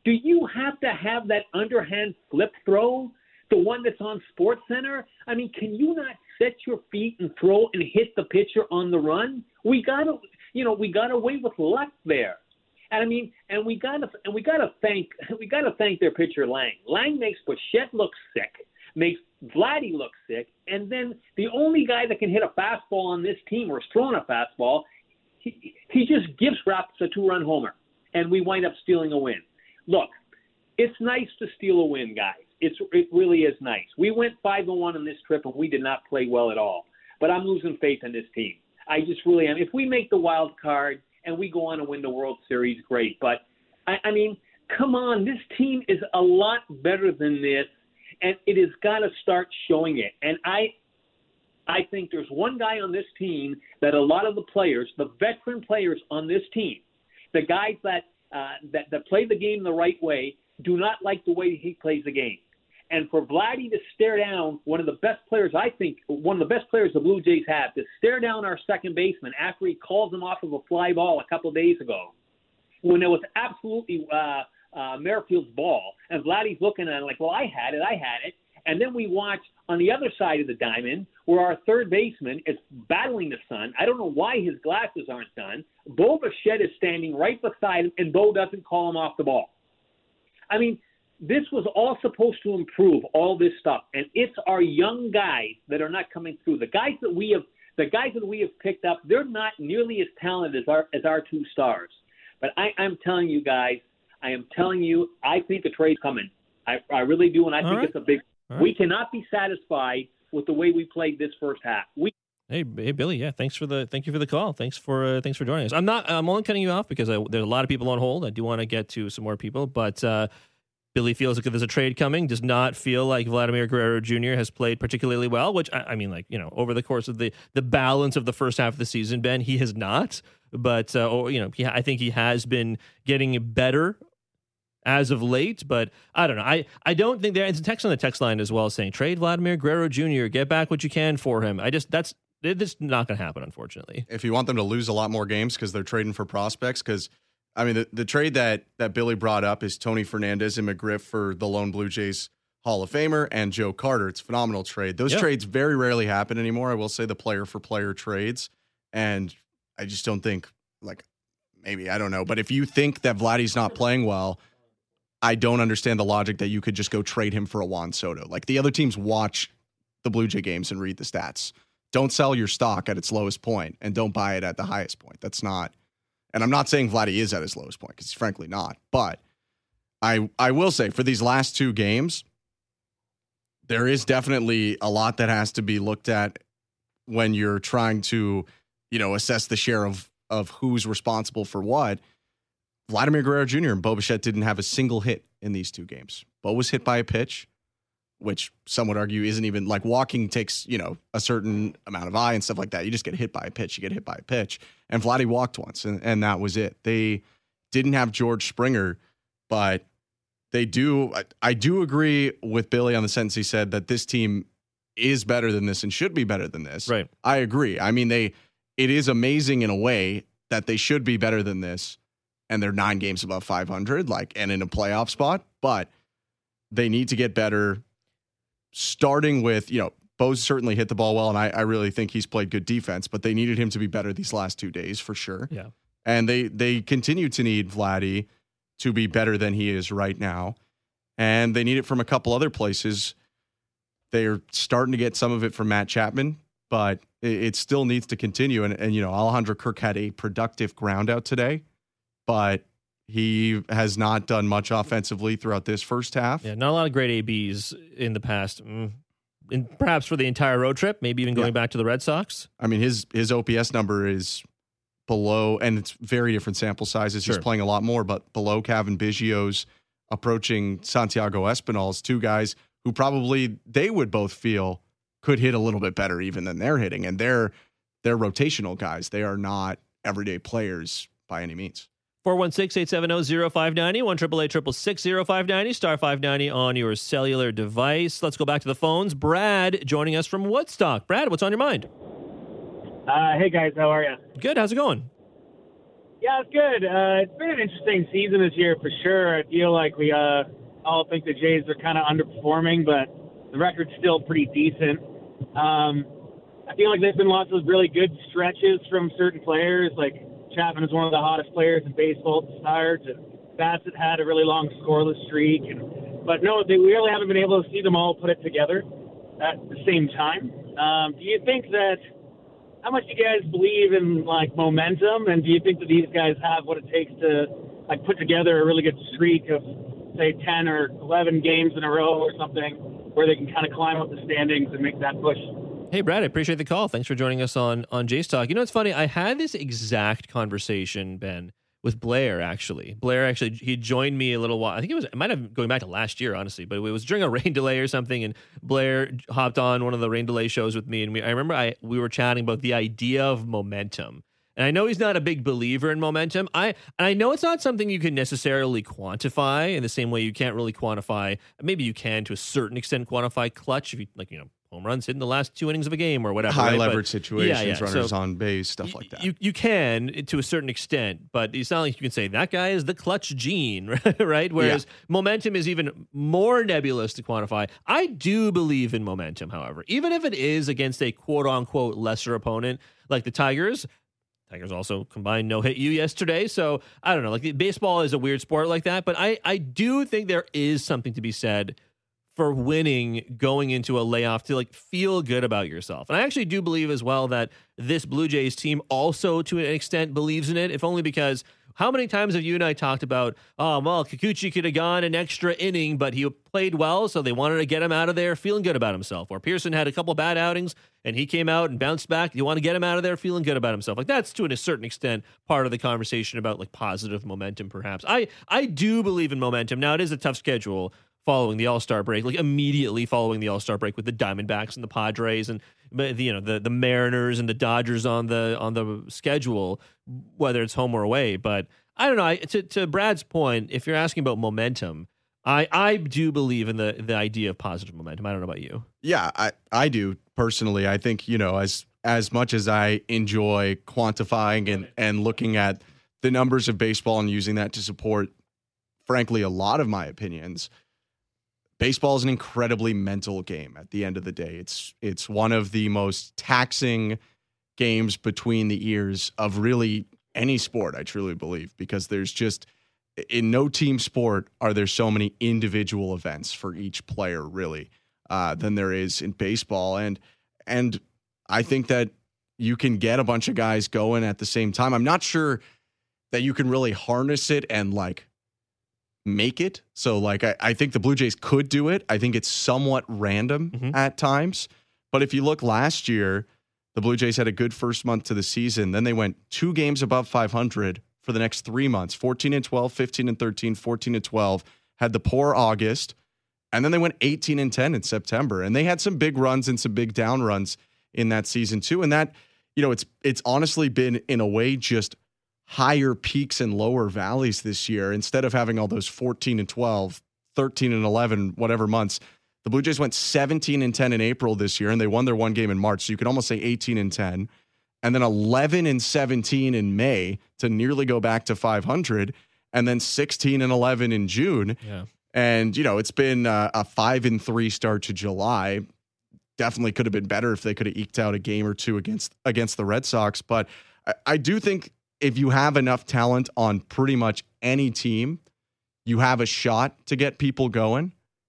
Speaker 4: Do you have to have that underhand flip throw, the one that's on Sports Center? I mean, can you not set your feet and throw and hit the pitcher on the run? We got to, you know, we got away with luck there. And I mean, and we got to, and we got to thank, we got to thank their pitcher Lang. Lang makes Bichette look sick, makes Vladdy look sick, and then the only guy that can hit a fastball on this team or is throwing a fastball, he, he just gives Raps a two-run homer, and we wind up stealing a win. Look, it's nice to steal a win, guys. It's it really is nice. We went five and one on this trip, and we did not play well at all. But I'm losing faith in this team. I just really am. If we make the wild card and we go on and win the World Series, great. But I, I mean, come on, this team is a lot better than this, and it has got to start showing it. And I, I think there's one guy on this team that a lot of the players, the veteran players on this team, the guys that uh, that that play the game the right way, do not like the way he plays the game. And for Vladdy to stare down one of the best players, I think, one of the best players the Blue Jays have, to stare down our second baseman after he calls him off of a fly ball a couple of days ago, when it was absolutely uh, uh, Merrifield's ball, and Vladdy's looking at it like, well, I had it, I had it. And then we watch on the other side of the diamond where our third baseman is battling the sun. I don't know why his glasses aren't done. Bo Bichette is standing right beside him, and Bo doesn't call him off the ball. I mean, this was all supposed to improve all this stuff, and it's our young guys that are not coming through. The guys that we have, the guys that we have picked up, they're not nearly as talented as our as our two stars. But I, I'm telling you guys, I am telling you, I think a trade's coming. I, I really do, and I
Speaker 1: all
Speaker 4: think
Speaker 1: right.
Speaker 4: it's a big.
Speaker 1: All
Speaker 4: we
Speaker 1: right.
Speaker 4: cannot be satisfied with the way we played this first half. We.
Speaker 1: Hey, hey, Billy. Yeah, thanks for the thank you for the call. Thanks for uh, thanks for joining us. I'm not. I'm only cutting you off because I, there's a lot of people on hold. I do want to get to some more people, but. Uh, Billy feels like there's a trade coming, does not feel like Vladimir Guerrero Junior has played particularly well, which, I, I mean, like, you know, over the course of the, the balance of the first half of the season, Ben, he has not. But, uh, or, you know, he, I think he has been getting better as of late. But I don't know. I, I don't think there's a text on the text line as well saying, trade Vladimir Guerrero Junior, get back what you can for him. I just, that's, it's not going to happen, unfortunately.
Speaker 2: If you want them to lose a lot more games because they're trading for prospects, because I mean, the, the trade that, that Billy brought up is Tony Fernandez and McGriff for the lone Blue Jays Hall of Famer and Joe Carter. It's a phenomenal trade. Those
Speaker 1: yeah.
Speaker 2: trades very rarely happen anymore. I will say the player for player trades. And I just don't think, like, maybe, I don't know. But if you think that Vladdy's not playing well, I don't understand the logic that you could just go trade him for a Juan Soto. Like, the other teams watch the Blue Jay games and read the stats. Don't sell your stock at its lowest point and don't buy it at the highest point. That's not. And I'm not saying Vladdy is at his lowest point, because he's frankly not. But I I will say, for these last two games, there is definitely a lot that has to be looked at when you're trying to, you know, assess the share of, of who's responsible for what. Vladimir Guerrero Junior and Bo Bichette didn't have a single hit in these two games. Bo was hit by a pitch, which some would argue isn't even, like, walking takes, you know, a certain amount of eye and stuff like that. You just get hit by a pitch. You get hit by a pitch. And Vladdy walked once, and, and that was it. They didn't have George Springer, but they do. I, I do agree with Billy on the sentence he said that this team is better than this and should be better than this.
Speaker 1: Right.
Speaker 2: I agree. I mean, they. It is amazing in a way that they should be better than this, and they're nine games above five hundred, like, and in a playoff spot. But they need to get better. Starting with, you know, Bo's certainly hit the ball well, and I, I really think he's played good defense, but they needed him to be better these last two days for sure.
Speaker 1: Yeah.
Speaker 2: And they they continue to need Vladdy to be better than he is right now. And they need it from a couple other places. They're starting to get some of it from Matt Chapman, but it, it still needs to continue. And, and, you know, Alejandro Kirk had a productive ground out today, but he has not done much offensively throughout this first half.
Speaker 1: Yeah, not a lot of great A Bs in the past, mm, and perhaps for the entire road trip, maybe even going yeah. back to the Red Sox.
Speaker 2: I mean, his his O P S number is below, and it's very different sample sizes.
Speaker 1: Sure.
Speaker 2: He's playing a lot more, but below Kevin Biggio's, approaching Santiago Espinal's, two guys who probably they would both feel could hit a little bit better even than they're hitting. And they're they're rotational guys. They are not everyday players by any means.
Speaker 1: four one six, eight seven zero, zero five nine zero, one eight eight eight, six six, zero five nine zero, star five ninety on your cellular device. Let's go back to the phones. Brad joining us from Woodstock. Brad, what's on your mind?
Speaker 5: Uh, hey, guys. How are you?
Speaker 1: Good. How's it going?
Speaker 5: Yeah, it's good. Uh, it's been an interesting season this year for sure. I feel like we uh, all think the Jays are kind of underperforming, but the record's still pretty decent. Um, I feel like there's been lots of really good stretches from certain players. Like Chapman is one of the hottest players in baseball to start, and Bassett had a really long scoreless streak. And, but no, they, we really haven't been able to see them all put it together at the same time. Um, do you think that? How much do you guys believe in like momentum, and do you think that these guys have what it takes to like put together a really good streak of say ten or eleven games in a row or something, where they can kind of climb up the standings and make that push?
Speaker 1: Hey, Brad, I appreciate the call. Thanks for joining us on on Jays Talk. You know, it's funny. I had this exact conversation, Ben, with Blair, actually. Blair, actually, he joined me a little while. I think it was, it might have been going back to last year, honestly, but it was during a rain delay or something, and Blair hopped on one of the rain delay shows with me, and we, I remember I we were chatting about the idea of momentum. And I know he's not a big believer in momentum. I and I know it's not something you can necessarily quantify in the same way you can't really quantify, maybe you can to a certain extent quantify clutch, if you, like, you know, home runs hit in the last two innings of a game or whatever.
Speaker 2: High
Speaker 1: right?
Speaker 2: leverage
Speaker 1: but,
Speaker 2: situations,
Speaker 1: yeah, yeah.
Speaker 2: runners
Speaker 1: so
Speaker 2: on base, stuff like that.
Speaker 1: You you can to a certain extent, but it's not like you can say that guy is the clutch gene, right? Whereas yeah. momentum is even more nebulous to quantify. I do believe in momentum, however, even if it is against a quote unquote lesser opponent like the Tigers. Tigers also combined no hit you yesterday. So I don't know, like baseball is a weird sport like that, but I, I do think there is something to be said for winning going into a layoff to like feel good about yourself. And I actually do believe as well that this Blue Jays team also to an extent believes in it, if only because how many times have you and I talked about, oh, well, Kikuchi could have gone an extra inning, but he played well, so they wanted to get him out of there feeling good about himself. Or Pearson had a couple bad outings, and he came out and bounced back. You want to get him out of there feeling good about himself. Like that's to a certain extent part of the conversation about like positive momentum, perhaps. I, I do believe in momentum. Now, it is a tough schedule following the All-Star break, like immediately following the All-Star break with the Diamondbacks and the Padres and you know the the Mariners and the Dodgers on the on the schedule, whether it's home or away. But I don't know. I, to to Brad's point, if you're asking about momentum, I I do believe in the the idea of positive momentum. I don't know about you.
Speaker 2: Yeah, I I do personally. I think you know as as much as I enjoy quantifying and and looking at the numbers of baseball and using that to support, frankly, a lot of my opinions. Baseball is an incredibly mental game at the end of the day. It's it's one of the most taxing games between the ears of really any sport, I truly believe, because there's just, in no team sport are there so many individual events for each player, really, uh, than there is in baseball. And and I think that you can get a bunch of guys going at the same time. I'm not sure that you can really harness it and, like, make it. So like I, I think the Blue Jays could do it. I think it's somewhat random mm-hmm. at times. But if you look last year, the Blue Jays had a good first month to the season. Then they went two games above five hundred for the next three months, fourteen and twelve, fifteen and thirteen, fourteen and twelve, had the poor August. And then they went eighteen and ten in September. And they had some big runs and some big down runs in that season too. And that, you know, it's, it's honestly been in a way just higher peaks and lower valleys this year. Instead of having all those fourteen and twelve, thirteen and eleven, whatever months, the Blue Jays went seventeen and ten in April this year, and they won their one game in March. So you could almost say eighteen and ten, and then eleven and seventeen in May to nearly go back to five hundred, and then sixteen and eleven in June.
Speaker 1: Yeah.
Speaker 2: And, you know, it's been uh, a five and three start to July. Definitely could have been better if they could have eked out a game or two against, against the Red Sox. But I, I do think if you have enough talent on pretty much any team, you have a shot to get people going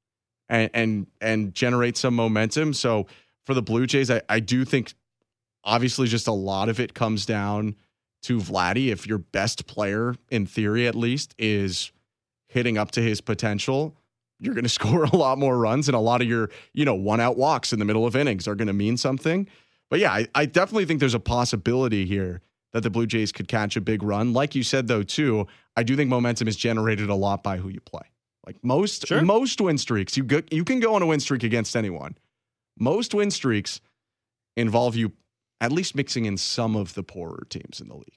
Speaker 2: and and, and generate some momentum. So for the Blue Jays, I, I do think obviously just a lot of it comes down to Vladdy. If your best player, in theory at least, is hitting up to his potential, you're going to score a lot more runs, and a lot of your, you know, one-out walks in the middle of innings are going to mean something. But yeah, I, I definitely think there's a possibility here that the Blue Jays could catch a big run. Like you said, though, too, I do think momentum is generated a lot by who you play. Like most sure. most win streaks, you go, you can go on a win streak against anyone. Most win streaks involve you at least mixing in some of the poorer teams in the league.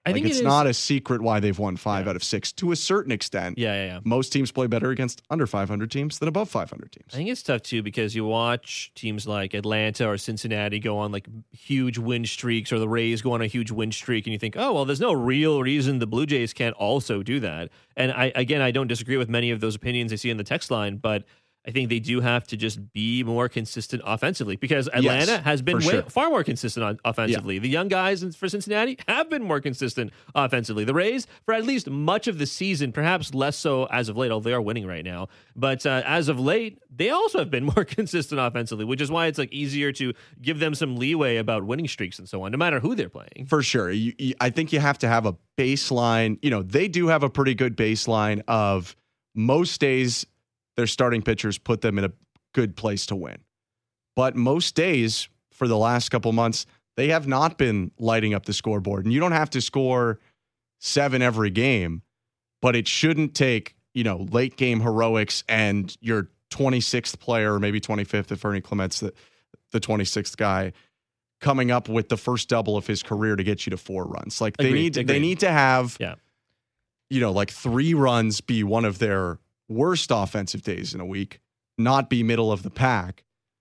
Speaker 1: I
Speaker 2: like
Speaker 1: think
Speaker 2: it's
Speaker 1: it is,
Speaker 2: not a secret why they've won five
Speaker 1: yeah.
Speaker 2: out of six to a certain extent.
Speaker 1: Yeah, yeah, yeah.
Speaker 2: Most teams play better against under five hundred teams than above five hundred teams.
Speaker 1: I think it's tough too because you watch teams like Atlanta or Cincinnati go on like huge win streaks, or the Rays go on a huge win streak, and you think, oh well, there's no real reason the Blue Jays can't also do that. And I again, I don't disagree with many of those opinions I see in the text line, but I think they do have to just be more consistent offensively, because Atlanta
Speaker 2: Yes,
Speaker 1: has been
Speaker 2: for
Speaker 1: way,
Speaker 2: sure.
Speaker 1: far more consistent on offensively.
Speaker 2: Yeah.
Speaker 1: The young guys in- for Cincinnati have been more consistent offensively. The Rays, for at least much of the season, perhaps less so as of late, although they are winning right now. But uh, as of late, they also have been more consistent offensively, which is why it's like easier to give them some leeway about winning streaks and so on, no matter who they're playing.
Speaker 2: For sure. You, you, I think you have to have a baseline. You know, they do have a pretty good baseline of most days their starting pitchers put them in a good place to win. But most days for the last couple months, they have not been lighting up the scoreboard. And you don't have to score seven every game, but it shouldn't take, you know, late game heroics and your twenty-sixth player, or maybe twenty-fifth if Ernie Clement's the, the twenty-sixth guy, coming up with the first double of his career to get you to four runs. Like they
Speaker 1: Agreed,
Speaker 2: need to,
Speaker 1: agreed.
Speaker 2: they need to have,
Speaker 1: Yeah.
Speaker 2: you know, like three runs be one of their worst offensive days in a week, not be middle of the pack.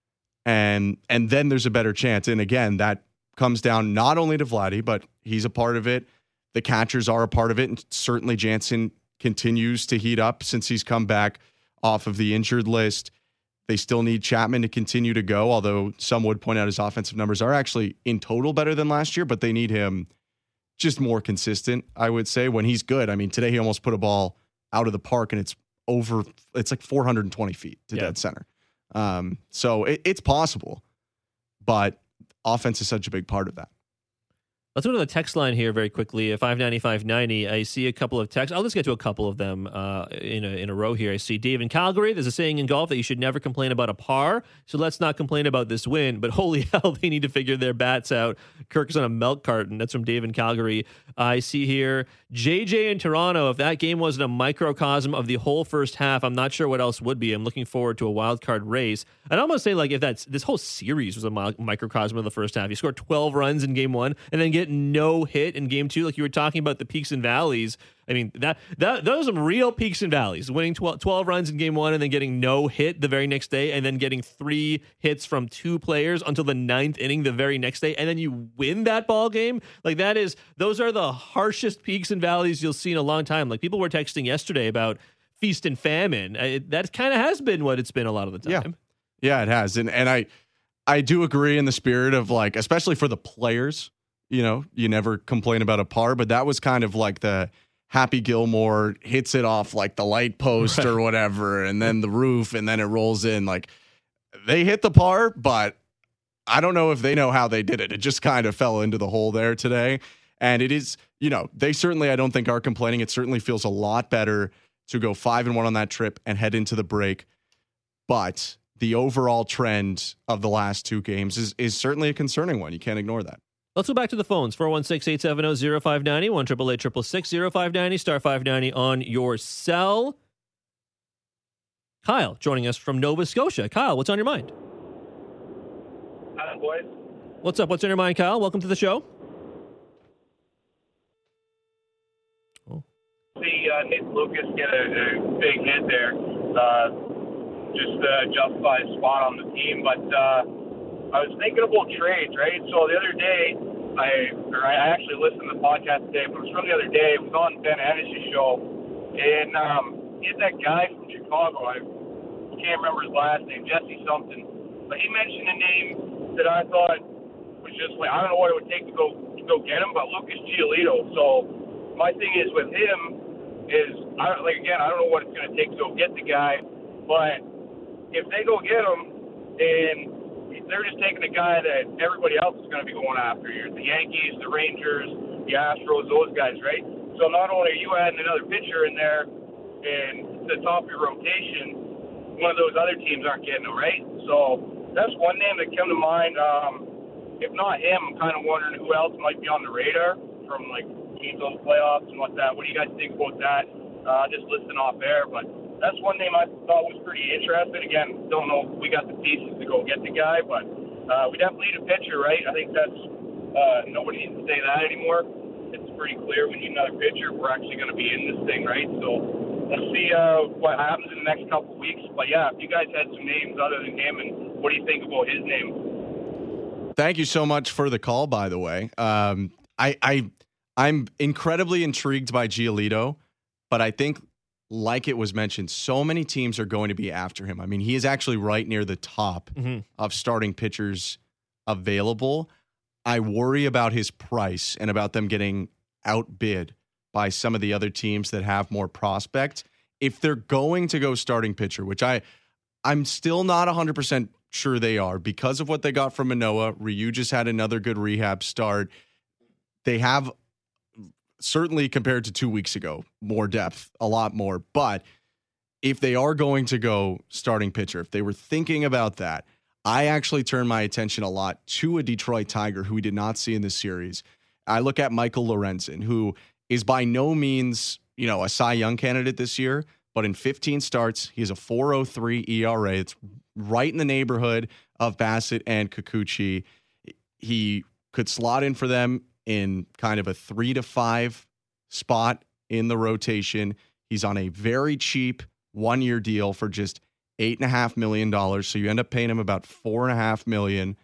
Speaker 2: And and then there's a better chance. And again, that comes down not only to Vladdy, but he's a part of it. The catchers are a part of it. And certainly Jansen continues to heat up since he's come back off of the injured list. They still need Chapman to continue to go, although some would point out his offensive numbers are actually in total better than last year, but they need him just more consistent, I would say, when he's good. I mean, today he almost put a ball out of the park, and it's over, it's like four hundred twenty feet to
Speaker 1: Yeah.
Speaker 2: dead center. Um, so it, it's possible, but offense is such a big part of that.
Speaker 1: Let's go to the text line here very quickly. five ninety, five ninety. I see a couple of texts. I'll just get to a couple of them uh, in a in a row here. I see Dave in Calgary. There's a saying in golf that you should never complain about a par. So let's not complain about this win. But holy hell, they need to figure their bats out. Kirk's on a milk carton. That's from Dave in Calgary. I see here J J in Toronto. If that game wasn't a microcosm of the whole first half, I'm not sure what else would be. I'm looking forward to a wild card race. I'd almost say like if that's this whole series was a mi- microcosm of the first half. You score twelve runs in game one and then get no hit in game two, like you were talking about the peaks and valleys. I mean, that that those are some real peaks and valleys. Winning twelve, twelve runs in game one and then getting no hit the very next day, and then getting three hits from two players until the ninth inning the very next day, and then you win that ball game. Like that is, those are the harshest peaks and valleys you'll see in a long time. Like people were texting yesterday about feast and famine. It, that kind of has been what it's been a lot of the time.
Speaker 2: Yeah, yeah, it has, and and I I do agree in the spirit of like, especially for the players. You know, you never complain about a par, but that was kind of like the Happy Gilmore hits it off like the light post
Speaker 1: Right.
Speaker 2: or whatever, and then the roof, and then it rolls in. Like they hit the par, but I don't know if they know how they did it. It just kind of fell into the hole there today. And it is, you know, they certainly, I don't think are complaining. It certainly feels a lot better to go five and one on that trip and head into the break. But the overall trend of the last two games is is certainly a concerning one. You can't ignore that.
Speaker 1: Let's go back to the phones. four one six, eight seven zero, zero five nine zero, one eight eight eight six six, zero five nine zero, star five ninety on your cell. Kyle joining us from Nova Scotia. Kyle, what's on your mind?
Speaker 6: Hi, boys.
Speaker 1: What's up? What's on your mind, Kyle? Welcome to the show.
Speaker 6: See uh, Nick Lucas get a, a big hit there. Uh, just uh, justify his spot on the team. But uh, I was thinking about trades, right? So the other day, I or I actually listened to the podcast today, but it was from the other day. It was on Ben Anish's show. And um, he had that guy from Chicago. I can't remember his last name, Jesse something. But he mentioned a name that I thought was just like, I don't know what it would take to go to go get him, but Lucas Giolito. So my thing is with him is, I don't, like, again, I don't know what it's going to take to go get the guy, but if they go get him, then they're just taking a guy that everybody else is going to be going after. You're the Yankees, the Rangers, the Astros, those guys, right? So not only are you adding another pitcher in there and the top of your rotation, one of those other teams aren't getting him, right? So that's one name that came to mind. Um, if not him, I'm kind of wondering who else might be on the radar from, like, teams on the playoffs and what that. What do you guys think about that? Uh, just listening off air, but that's one name I thought was pretty interesting. Again, don't know if we got the pieces to go get the guy, but uh, we definitely need a pitcher, right? I think that's uh, nobody needs to say that anymore. it's pretty clear we need another pitcher. We're actually going to be in this thing, right? So let's see uh, what happens in the next couple of weeks. But yeah, if you guys had some names other than him, and what do you think about his name?
Speaker 2: Thank you so much for the call, by the way. Um, I, I, I'm incredibly intrigued by Giolito, but I think, like it was mentioned, so many teams are going to be after him. I mean, he is actually right near the top mm-hmm. of starting pitchers available. I worry about his price and about them getting outbid by some of the other teams that have more prospects. If they're going to go starting pitcher, which I, I'm still not one hundred percent sure they are because of what they got from Manoah. Ryu just had another good rehab start. They have, certainly compared to two weeks ago, more depth, a lot more. But if they are going to go starting pitcher, if they were thinking about that, I actually turn my attention a lot to a Detroit Tiger who we did not see in this series. I look at Michael Lorenzen, who is by no means, you know, a Cy Young candidate this year, but in fifteen starts, he has a four oh three E R A. It's right in the neighborhood of Bassett and Kikuchi. He could slot in for them in kind of a three to five spot in the rotation. He's on a very cheap one-year deal for just eight and a half million dollars. So you end up paying him about four and a half million.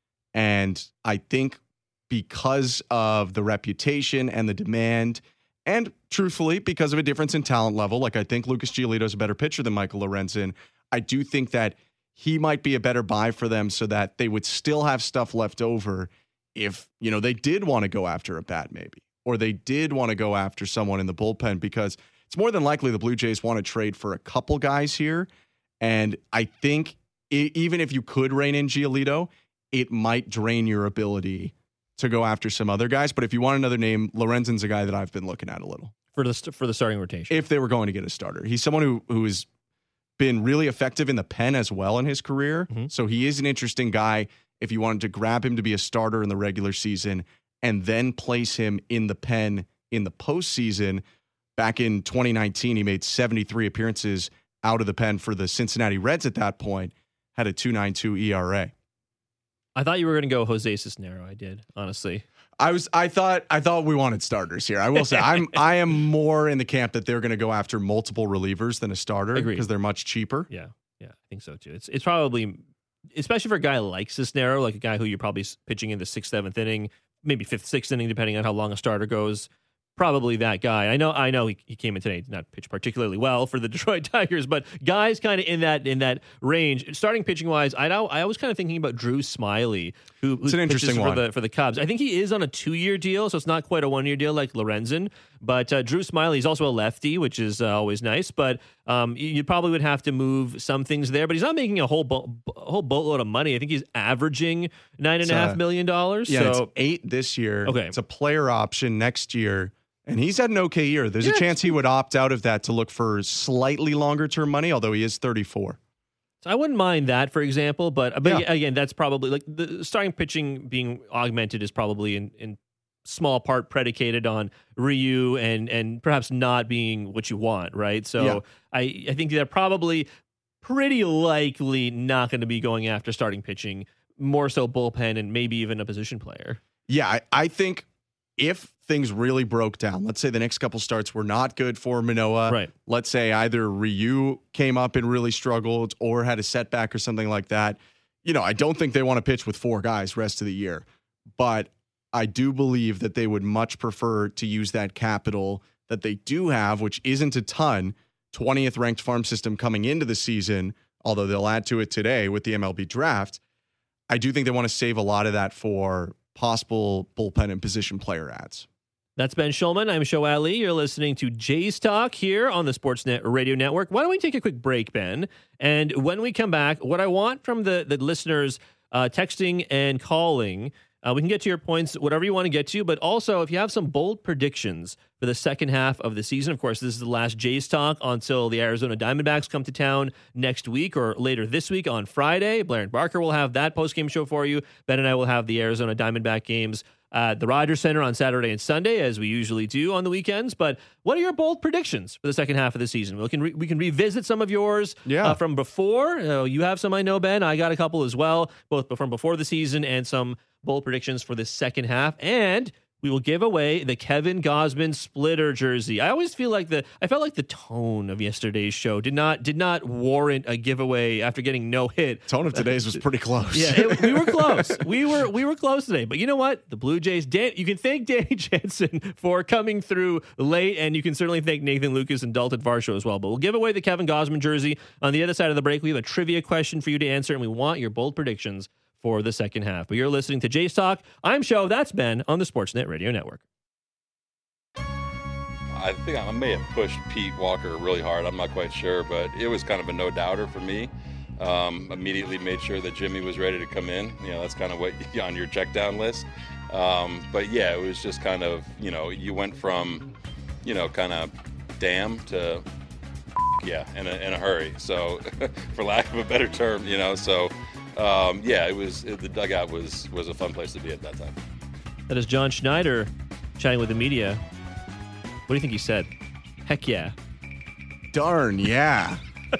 Speaker 2: And I think because of the reputation and the demand, and truthfully, because of a difference in talent level, like I think Lucas Giolito is a better pitcher than Michael Lorenzen, I do think that he might be a better buy for them so that they would still have stuff left over if, you know, they did want to go after a bat maybe, or they did want to go after someone in the bullpen, because it's more than likely the Blue Jays want to trade for a couple guys here. And I think it, even if you could rein in Giolito, it might drain your ability to go after some other guys. But if you want another name, Lorenzen's a guy that I've been looking at a little.
Speaker 1: For the for the starting rotation.
Speaker 2: If they were going to get a starter. He's someone who who has been really effective in the pen as well in his career. Mm-hmm. So he is an interesting guy if you wanted to grab him to be a starter in the regular season and then place him in the pen in the postseason. Back in twenty nineteen, he made seventy-three appearances out of the pen for the Cincinnati Reds at that point, had a two point nine two E R A.
Speaker 1: I thought you were going to go Jose Cisnero. I did, honestly.
Speaker 2: I was. I thought. I thought we wanted starters here. I will say, I'm. I am more in the camp that they're going to go after multiple relievers than a starter because they're much cheaper.
Speaker 1: Yeah, yeah, I think so too. It's it's probably, especially for a guy like Cisnero, like a guy who you're probably pitching in the sixth, seventh inning, maybe fifth, sixth inning, depending on how long a starter goes. Probably that guy. I know. I know he, he came in today, did not pitch particularly well for the Detroit Tigers, but guys kind of in that in that range. Starting pitching wise, I know I was kind of thinking about Drew Smyly, who who's
Speaker 2: an interesting
Speaker 1: for
Speaker 2: one.
Speaker 1: the for the Cubs. I think he is on a two year deal, so it's not quite a one year deal like Lorenzen. But uh, Drew Smyly is also a lefty, which is uh, always nice. But um, you, you probably would have to move some things there. But he's not making a whole bo- a whole boatload of money. I think he's averaging nine and a half million dollars.
Speaker 2: Yeah,
Speaker 1: so
Speaker 2: it's eight this year.
Speaker 1: Okay,
Speaker 2: it's a player option next year. And he's had an okay year. There's yeah. a chance he would opt out of that to look for slightly longer term money, although he is thirty-four.
Speaker 1: So I wouldn't mind that, for example. But, but yeah. again, that's probably like the starting pitching being augmented is probably in, in small part predicated on Ryu and and perhaps not being what you want, right? So yeah. I, I think they're probably pretty likely not going to be going after starting pitching, more so bullpen and maybe even a position player.
Speaker 2: Yeah, I, I think if things really broke down, let's say the next couple starts were not good for Manoah.
Speaker 1: Right.
Speaker 2: Let's say either Ryu came up and really struggled or had a setback or something like that. You know, I don't think they want to pitch with four guys rest of the year, but I do believe that they would much prefer to use that capital that they do have, which isn't a ton, twentieth ranked farm system coming into the season, although they'll add to it today with the M L B draft. I do think they want to save a lot of that for possible bullpen and position player ads.
Speaker 1: That's Ben Shulman. I'm Show Ali. You're listening to Jays Talk here on the Sportsnet Radio Network. Why don't we take a quick break, Ben? And when we come back, what I want from the, the listeners uh, texting and calling, uh, we can get to your points, whatever you want to get to, but also if you have some bold predictions for the second half of the season. Of course, this is the last Jays Talk until the Arizona Diamondbacks come to town next week or later this week on Friday. Blair and Barker will have that postgame show for you. Ben and I will have the Arizona Diamondback games at the Rogers Center on Saturday and Sunday, as we usually do on the weekends. But what are your bold predictions for the second half of the season? We can re- we can revisit some of yours
Speaker 2: yeah.
Speaker 1: uh, from before. Uh, you have some, I know, Ben. I got a couple as well, both from before the season and some bold predictions for the second half. And we will give away the Kevin Gausman splitter jersey. I always feel like the I felt like the tone of yesterday's show did not did not warrant a giveaway after getting no hit.
Speaker 2: Tone of today's was pretty close.
Speaker 1: Yeah, it, we were close. We were we were close today. But you know what? The Blue Jays, Dan, you can thank Danny Jansen for coming through late, and you can certainly thank Nathan Lucas and Dalton Varsho as well. But we'll give away the Kevin Gausman jersey. On the other side of the break, we have a trivia question for you to answer, and we want your bold predictions for the second half. But you're listening to Jays Talk. I'm Show. That's Ben on the Sportsnet Radio Network.
Speaker 7: I think I may have pushed Pete Walker really hard. I'm not quite sure, but it was kind of a no-doubter for me. Um, immediately made sure that Jimmy was ready to come in. You know, that's kind of what on your check-down list. Um, but, yeah, it was just kind of, you know, you went from, you know, kind of damn to yeah in a, in a hurry. So, for lack of a better term, you know, so – Um, yeah, it was it, the dugout was was a fun place to be at that time.
Speaker 1: That is John Schneider chatting with the media. What do you think he said? Heck yeah.
Speaker 2: Darn, yeah.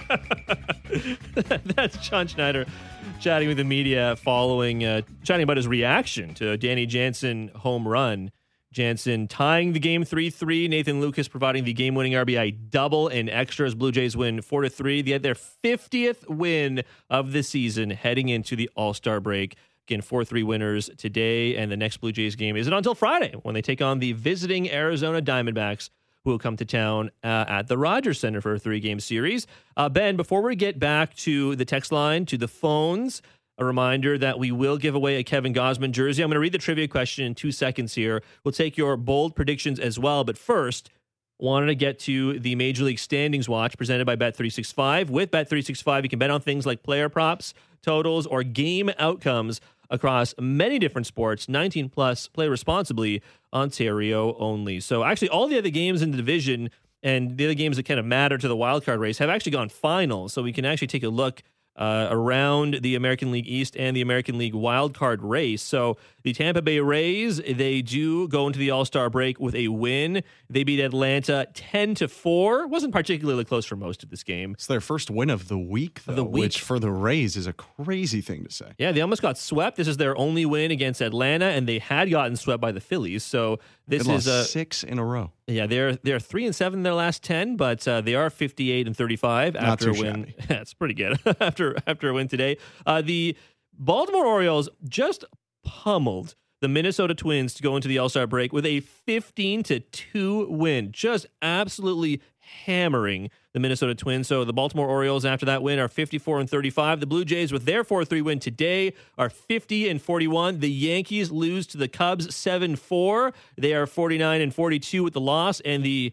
Speaker 1: That's John Schneider chatting with the media following, uh, chatting about his reaction to a Danny Jansen home run. Jansen tying the game three three. Nathan Lucas providing the game-winning R B I double in extras. Blue Jays win four to three. They had their fiftieth win of the season heading into the All-Star break. Again, four three winners today, and the next Blue Jays game isn't until Friday when they take on the visiting Arizona Diamondbacks, who will come to town uh, at the Rogers Center for a three-game series. Uh, Ben, before we get back to the text line, to the phones, a reminder that we will give away a Kevin Gausman jersey. I'm going to read the trivia question in two seconds here. We'll take your bold predictions as well. But first, wanted to get to the Major League Standings Watch presented by Bet three sixty-five. With Bet three sixty-five, you can bet on things like player props, totals, or game outcomes across many different sports. nineteen plus, play responsibly, Ontario only. So actually, all the other games in the division and the other games that kind of matter to the wildcard race have actually gone final. So we can actually take a look Uh, around the American League East and the American League wildcard race. So the Tampa Bay Rays, they do go into the All-Star break with a win. They beat Atlanta ten to four. Wasn't particularly close for most of this game.
Speaker 2: It's their first win of the week, though,
Speaker 1: the week.
Speaker 2: which for the Rays is a crazy thing to say.
Speaker 1: Yeah, they almost got swept. This is their only win against Atlanta, and they had gotten swept by the Phillies. So this
Speaker 2: they
Speaker 1: is
Speaker 2: lost
Speaker 1: a
Speaker 2: six in a row.
Speaker 1: Yeah, they're they're three and seven in their last ten, but uh, they are fifty-eight and thirty-five
Speaker 2: Not
Speaker 1: after a
Speaker 2: too
Speaker 1: win.
Speaker 2: shabby.
Speaker 1: That's pretty good after after a win today. Uh, the Baltimore Orioles just pummeled the Minnesota Twins to go into the All-Star break with a fifteen to two win, just absolutely hammering the Minnesota Twins. So the Baltimore Orioles after that win are fifty-four and thirty-five. The Blue Jays with their four three win today are fifty and forty-one. The Yankees lose to the Cubs seven four. They are forty-nine and forty-two with the loss, and the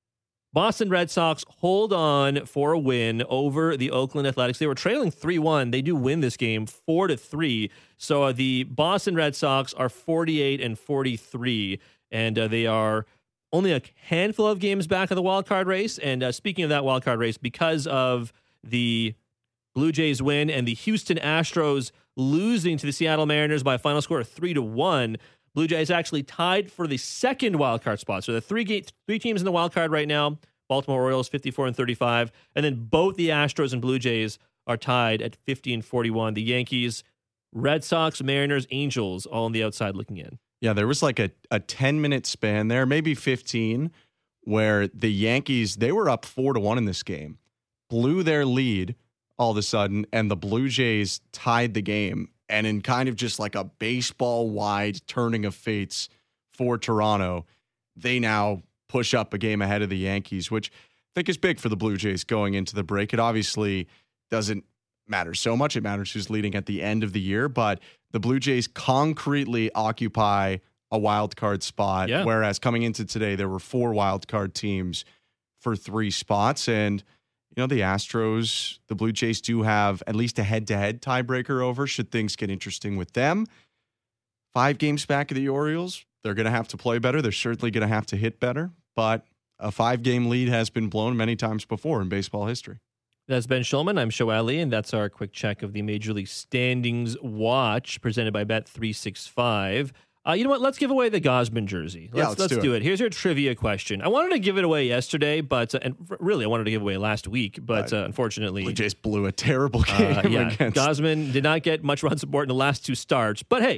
Speaker 1: Boston Red Sox hold on for a win over the Oakland Athletics. They were trailing three one. They do win this game four to three. So uh, the Boston Red Sox are forty-eight and forty-three, and uh, they are only a handful of games back of the wild card race. And uh, speaking of that wild card race, because of the Blue Jays win and the Houston Astros losing to the Seattle Mariners by a final score of three to one, Blue Jays actually tied for the second wild card spot. So the three ga- three teams in the wild card right now: Baltimore Orioles fifty-four and thirty-five, and then both the Astros and Blue Jays are tied at fifty and forty-one. The Yankees, Red Sox, Mariners, Angels all on the outside looking in.
Speaker 2: Yeah, there was like a, a ten-minute span there, maybe fifteen, where the Yankees, they were up four to one in this game, blew their lead all of a sudden, and the Blue Jays tied the game. And in kind of just like a baseball-wide turning of fates for Toronto, they now push up a game ahead of the Yankees, which I think is big for the Blue Jays going into the break. It obviously doesn't matter so much. It matters who's leading at the end of the year, but the Blue Jays concretely occupy a wild card spot,
Speaker 1: yeah.
Speaker 2: whereas coming into today, there were four wild card teams for three spots. And, you know, the Astros, the Blue Jays do have at least a head-to-head tiebreaker over should things get interesting with them. Five games back of the Orioles, they're going to have to play better. They're certainly going to have to hit better, but a five-game lead has been blown many times before in baseball history.
Speaker 1: That's Ben Shulman. I'm Show Ali, and that's our quick check of the Major League Standings Watch presented by Bet three sixty-five. Uh, you know what? Let's give away the Gausman jersey. Let's,
Speaker 2: yeah, let's,
Speaker 1: let's
Speaker 2: do,
Speaker 1: do
Speaker 2: it.
Speaker 1: it. Here's your trivia question. I wanted to give it away yesterday, but uh, and really I wanted to give it away last week, but uh, unfortunately,
Speaker 2: Blue Jays blew a terrible game
Speaker 1: uh, yeah,
Speaker 2: against
Speaker 1: Gausman did not get much run support in the last two starts. But hey,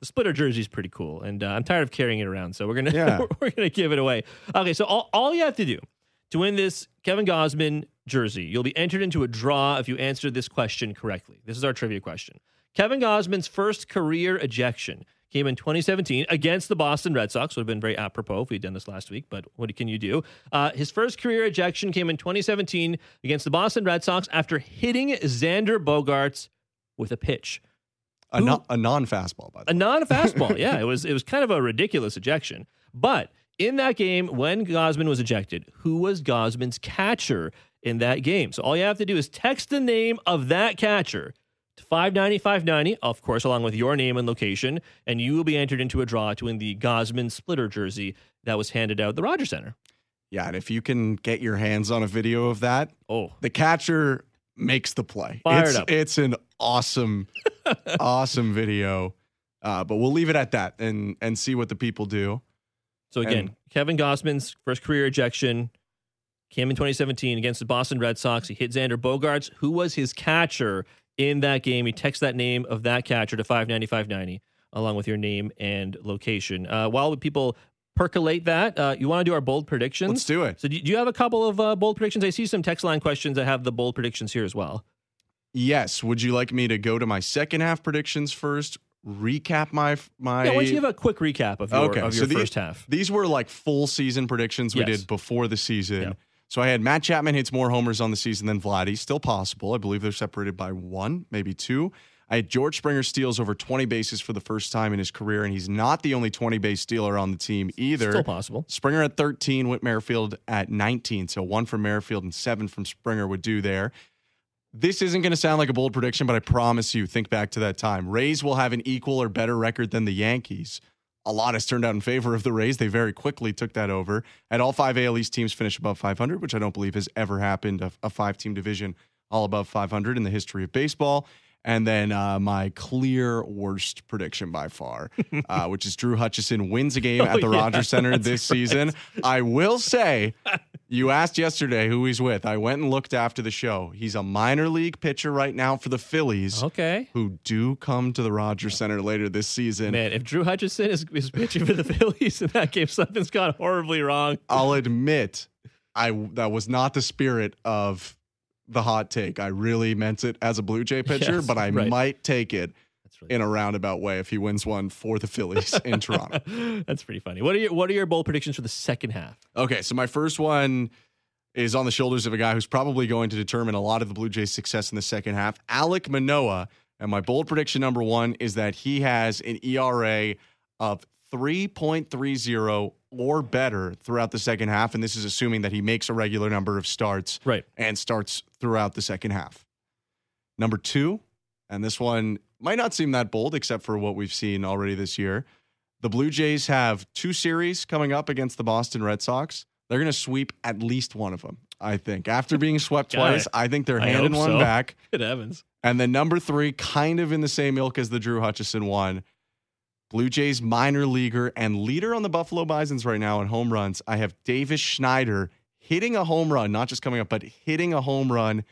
Speaker 1: The splitter jersey is pretty cool, and uh, I'm tired of carrying it around, so we're gonna
Speaker 2: Yeah.
Speaker 1: we're gonna give it away. Okay, so all, all you have to do to win this Kevin Gausman jersey, you'll be entered into a draw if you answer this question correctly. This is our trivia question. Kevin Gausman's first career ejection came in twenty seventeen against the Boston Red Sox. Would have been very apropos if we'd done this last week, but what can you do? Uh, his first career ejection came in twenty seventeen against the Boston Red Sox after hitting Xander Bogaerts with a pitch.
Speaker 2: A, no, a non-fastball, by the
Speaker 1: A
Speaker 2: way.
Speaker 1: non-fastball, yeah. It was it was kind of a ridiculous ejection. But in that game, when Gausman was ejected, who was Gausman's catcher in that game? So all you have to do is text the name of that catcher to five ninety, five ninety, of course, along with your name and location, and you will be entered into a draw to win the Gausman splitter jersey that was handed out at the Rogers Center.
Speaker 2: Yeah, and if you can get your hands on a video of that,
Speaker 1: Oh,
Speaker 2: the catcher makes the play.
Speaker 1: Fired
Speaker 2: it's,
Speaker 1: up.
Speaker 2: It's an awesome, awesome video. Uh, but we'll leave it at that and and see what the people do.
Speaker 1: so again,
Speaker 2: And-
Speaker 1: Kevin Gausman's first career ejection came in twenty seventeen against the Boston Red Sox. He hit Xander Bogaerts, who was his catcher in that game. You text that name of that catcher to five ninety, five ninety, along with your name and location. Uh, while people percolate that, uh, you want to do our bold predictions?
Speaker 2: Let's do it.
Speaker 1: So do do you have a couple of uh, bold predictions? I see some text line questions that have the bold predictions here as well.
Speaker 2: Yes. Would you like me to go to my second half predictions first? Recap my my.
Speaker 1: Yeah, why don't you give a quick recap of your,
Speaker 2: Okay,
Speaker 1: of
Speaker 2: so
Speaker 1: your
Speaker 2: the-
Speaker 1: first half?
Speaker 2: These were like full season predictions we
Speaker 1: Yes.
Speaker 2: did before the season.
Speaker 1: Yeah.
Speaker 2: So I had Matt Chapman hits more homers on the season than Vladdy. Still possible. I believe they're separated by one, maybe two. I had George Springer steals over twenty bases for the first time in his career, and he's not the only twenty base stealer on the team either.
Speaker 1: Still possible.
Speaker 2: Springer at thirteen, Whit Merrifield at nineteen. So one from Merrifield and seven from Springer would do there. This isn't going to sound like a bold prediction, but I promise you, think back to that time. Rays will have an equal or better record than the Yankees. A lot has turned out in favor of the Rays. They very quickly took that over. Had all five A L East teams finish above five hundred, which I don't believe has ever happened, a, a five-team division all above five hundred in the history of baseball. And then uh, my clear worst prediction by far, uh, which is Drew Hutchison wins a game
Speaker 1: Oh,
Speaker 2: at the
Speaker 1: yeah,
Speaker 2: Rogers Center
Speaker 1: that's
Speaker 2: this
Speaker 1: right.
Speaker 2: season. I will say, you asked yesterday who he's with. I went and looked after the show. He's a minor league pitcher right now for the Phillies,
Speaker 1: Okay.
Speaker 2: who do come to the Rogers Center later this season.
Speaker 1: Man, if Drew Hutchison is, is pitching for the Phillies in that game, something's gone horribly wrong.
Speaker 2: I'll admit, I that was not the spirit of the hot take. I really meant it as a Blue Jay pitcher,
Speaker 1: Yes,
Speaker 2: but I
Speaker 1: right.
Speaker 2: might take it
Speaker 1: That's really
Speaker 2: in a roundabout way if he wins one for the Phillies in Toronto.
Speaker 1: That's pretty funny. What are your What are your bold predictions for the second half?
Speaker 2: Okay, so my first one is on the shoulders of a guy who's probably going to determine a lot of the Blue Jays' success in the second half, Alek Manoah. And my bold prediction number one is that he has an E R A of three point three oh or better throughout the second half. And this is assuming that he makes a regular number of starts
Speaker 1: Right.
Speaker 2: and starts throughout the second half. Number two, and this one might not seem that bold except for what we've seen already this year. The Blue Jays have two series coming up against the Boston Red Sox. They're going to sweep at least one of them, I think. After being swept
Speaker 1: Got
Speaker 2: twice,
Speaker 1: it.
Speaker 2: I think they're
Speaker 1: I
Speaker 2: handing
Speaker 1: hope
Speaker 2: one
Speaker 1: so.
Speaker 2: back.
Speaker 1: Good heavens.
Speaker 2: And then number three, kind of in the same ilk as the Drew Hutchison one, Blue Jays minor leaguer and leader on the Buffalo Bisons right now in home runs. I have Davis Schneider hitting a home run, not just coming up, but hitting a home run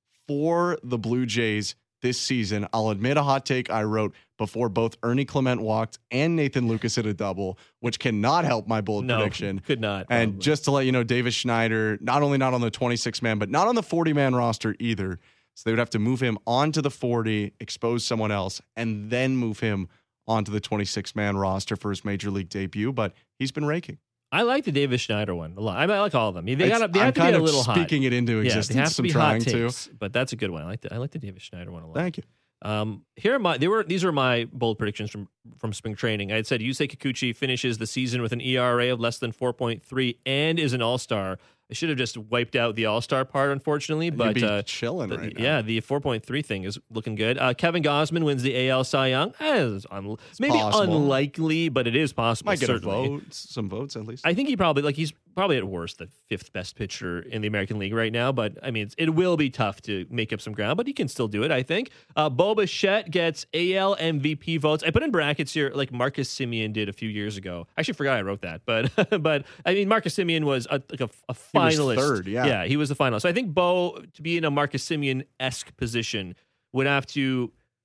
Speaker 2: for the Blue Jays this season. I'll admit a hot take I wrote before both Ernie Clement walked and Nathan Lucas hit a double, which cannot help my bold
Speaker 1: No,
Speaker 2: prediction.
Speaker 1: could not.
Speaker 2: And
Speaker 1: probably.
Speaker 2: just to let you know, Davis Schneider, not only not on the twenty-six man, but not on the forty man roster either. So they would have to move him onto the forty, expose someone else, and then move him onto the twenty-six man roster for his major league debut. But he's been raking.
Speaker 1: I like the Davis Schneider one a lot. I, mean, I like all of them. They
Speaker 2: It's-
Speaker 1: got. They
Speaker 2: I'm
Speaker 1: have to
Speaker 2: kind
Speaker 1: be a
Speaker 2: of
Speaker 1: little hot.
Speaker 2: speaking it into
Speaker 1: Yeah,
Speaker 2: existence.
Speaker 1: they have to
Speaker 2: I'm
Speaker 1: be
Speaker 2: trying
Speaker 1: hot
Speaker 2: to.
Speaker 1: takes, but that's a good one. I like the I like the Davis Schneider one a lot.
Speaker 2: Thank you.
Speaker 1: Um, here are my they were these are my bold predictions from from spring training. I had said Yusei Kikuchi finishes the season with an E R A of less than four point three and is an all-star. I should have just wiped out the all-star part, unfortunately,
Speaker 2: You'd
Speaker 1: but
Speaker 2: be
Speaker 1: uh,
Speaker 2: chilling
Speaker 1: the-
Speaker 2: right now.
Speaker 1: yeah, the four point three thing is looking good. Uh, Kevin Gausman wins the A L Cy Young. Eh, it's un- maybe
Speaker 2: possible.
Speaker 1: unlikely, but it is possible.
Speaker 2: Might get
Speaker 1: certainly.
Speaker 2: a vote, some votes at least.
Speaker 1: I think he probably like he's probably at worst the fifth best pitcher in the American League right now. But I mean, it's, it will be tough to make up some ground, but he can still do it. I think. Uh, Bo Bichette gets A L M V P votes. I put in brackets here like Marcus Semien did a few years ago. I actually forgot I wrote that, but but I mean Marcus Semien was a, like a, a
Speaker 2: He was
Speaker 1: finalist.
Speaker 2: third, yeah.
Speaker 1: yeah, he was the finalist. So I think Bo to be in a Marcus Semien esque position would have to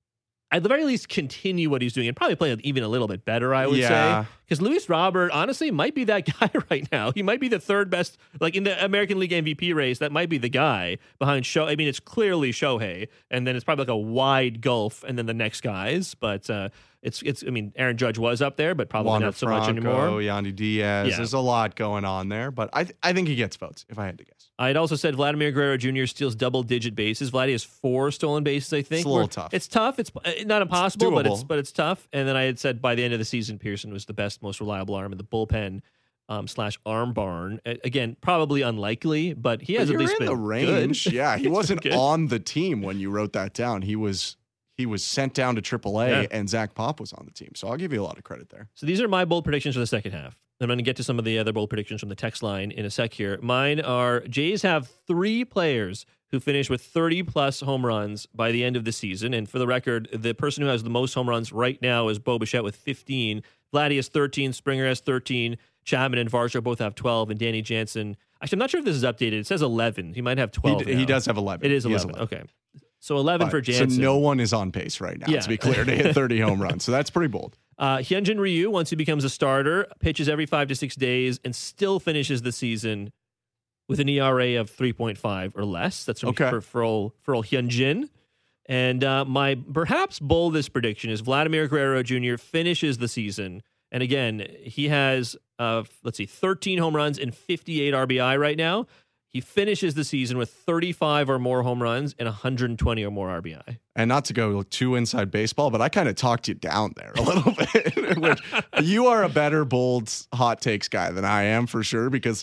Speaker 1: at the very least, continue what he's doing and probably play even a little bit better, I would
Speaker 2: Yeah.
Speaker 1: say. Because Luis Robert, honestly, might be that guy right now. He might be the third best, like in the American League M V P race, that might be the guy behind Shohei. I mean, it's clearly Shohei, and then it's probably like a wide gulf, and then the next guys. But uh, it's, it's. I mean, Aaron Judge was up there, but probably
Speaker 2: Wander
Speaker 1: not so
Speaker 2: Franco,
Speaker 1: much anymore.
Speaker 2: Yandy Diaz.
Speaker 1: Yeah.
Speaker 2: There's a lot going on there, but I th- I think he gets votes, if I had to guess.
Speaker 1: I'd also said Vladimir Guerrero Junior steals double-digit bases. Vladdy has four stolen bases, I think.
Speaker 2: It's a little
Speaker 1: We're-
Speaker 2: tough.
Speaker 1: It's tough. It's uh, not impossible, but it's
Speaker 2: doable.
Speaker 1: but it's tough. And then I had said by the end of the season, Pearson was the best, most reliable arm in the bullpen um, slash arm barn. A- again, probably unlikely, but he has
Speaker 2: But
Speaker 1: at
Speaker 2: you're
Speaker 1: least
Speaker 2: in
Speaker 1: been
Speaker 2: the range.
Speaker 1: good.
Speaker 2: Yeah, he
Speaker 1: He's
Speaker 2: wasn't
Speaker 1: been good.
Speaker 2: on the team when you wrote that down. He was he was sent down to triple A,
Speaker 1: Yeah.
Speaker 2: and Zach Pop was on the team. So I'll give you a lot of credit there.
Speaker 1: So these are my bold predictions for the second half. I'm going to get to some of the other bold predictions from the text line in a sec here. Mine are Jays have three players who finish with thirty plus home runs by the end of the season. And for the record, the person who has the most home runs right now is Bo Bichette with fifteen. Vladdy has thirteen. Springer has thirteen. Chapman and Varsho both have twelve. And Danny Jansen, actually, I'm not sure if this is updated. It says eleven. He might have
Speaker 2: He,
Speaker 1: twelve.
Speaker 2: d- he
Speaker 1: now.
Speaker 2: does have eleven.
Speaker 1: It is
Speaker 2: He has
Speaker 1: eleven. Okay. So eleven
Speaker 2: But-
Speaker 1: for Jansen.
Speaker 2: So no one is on pace right now,
Speaker 1: Yeah.
Speaker 2: to be clear, to hit thirty home runs. So that's pretty bold.
Speaker 1: Uh, Hyunjin Ryu, once he becomes a starter, pitches every five to six days and still finishes the season with an E R A of three point five or less. That's from,
Speaker 2: Okay.
Speaker 1: for, for, old, for old Hyunjin. And uh, my perhaps boldest prediction is Vladimir Guerrero Junior finishes the season. And again, he has, uh, let's see, thirteen home runs and fifty-eight R B I right now. He finishes the season with thirty-five or more home runs and one hundred twenty or more R B I.
Speaker 2: And not to go too inside baseball, but I kind of talked you down there a little bit. Which, you are a better bold hot takes guy than I am for sure, because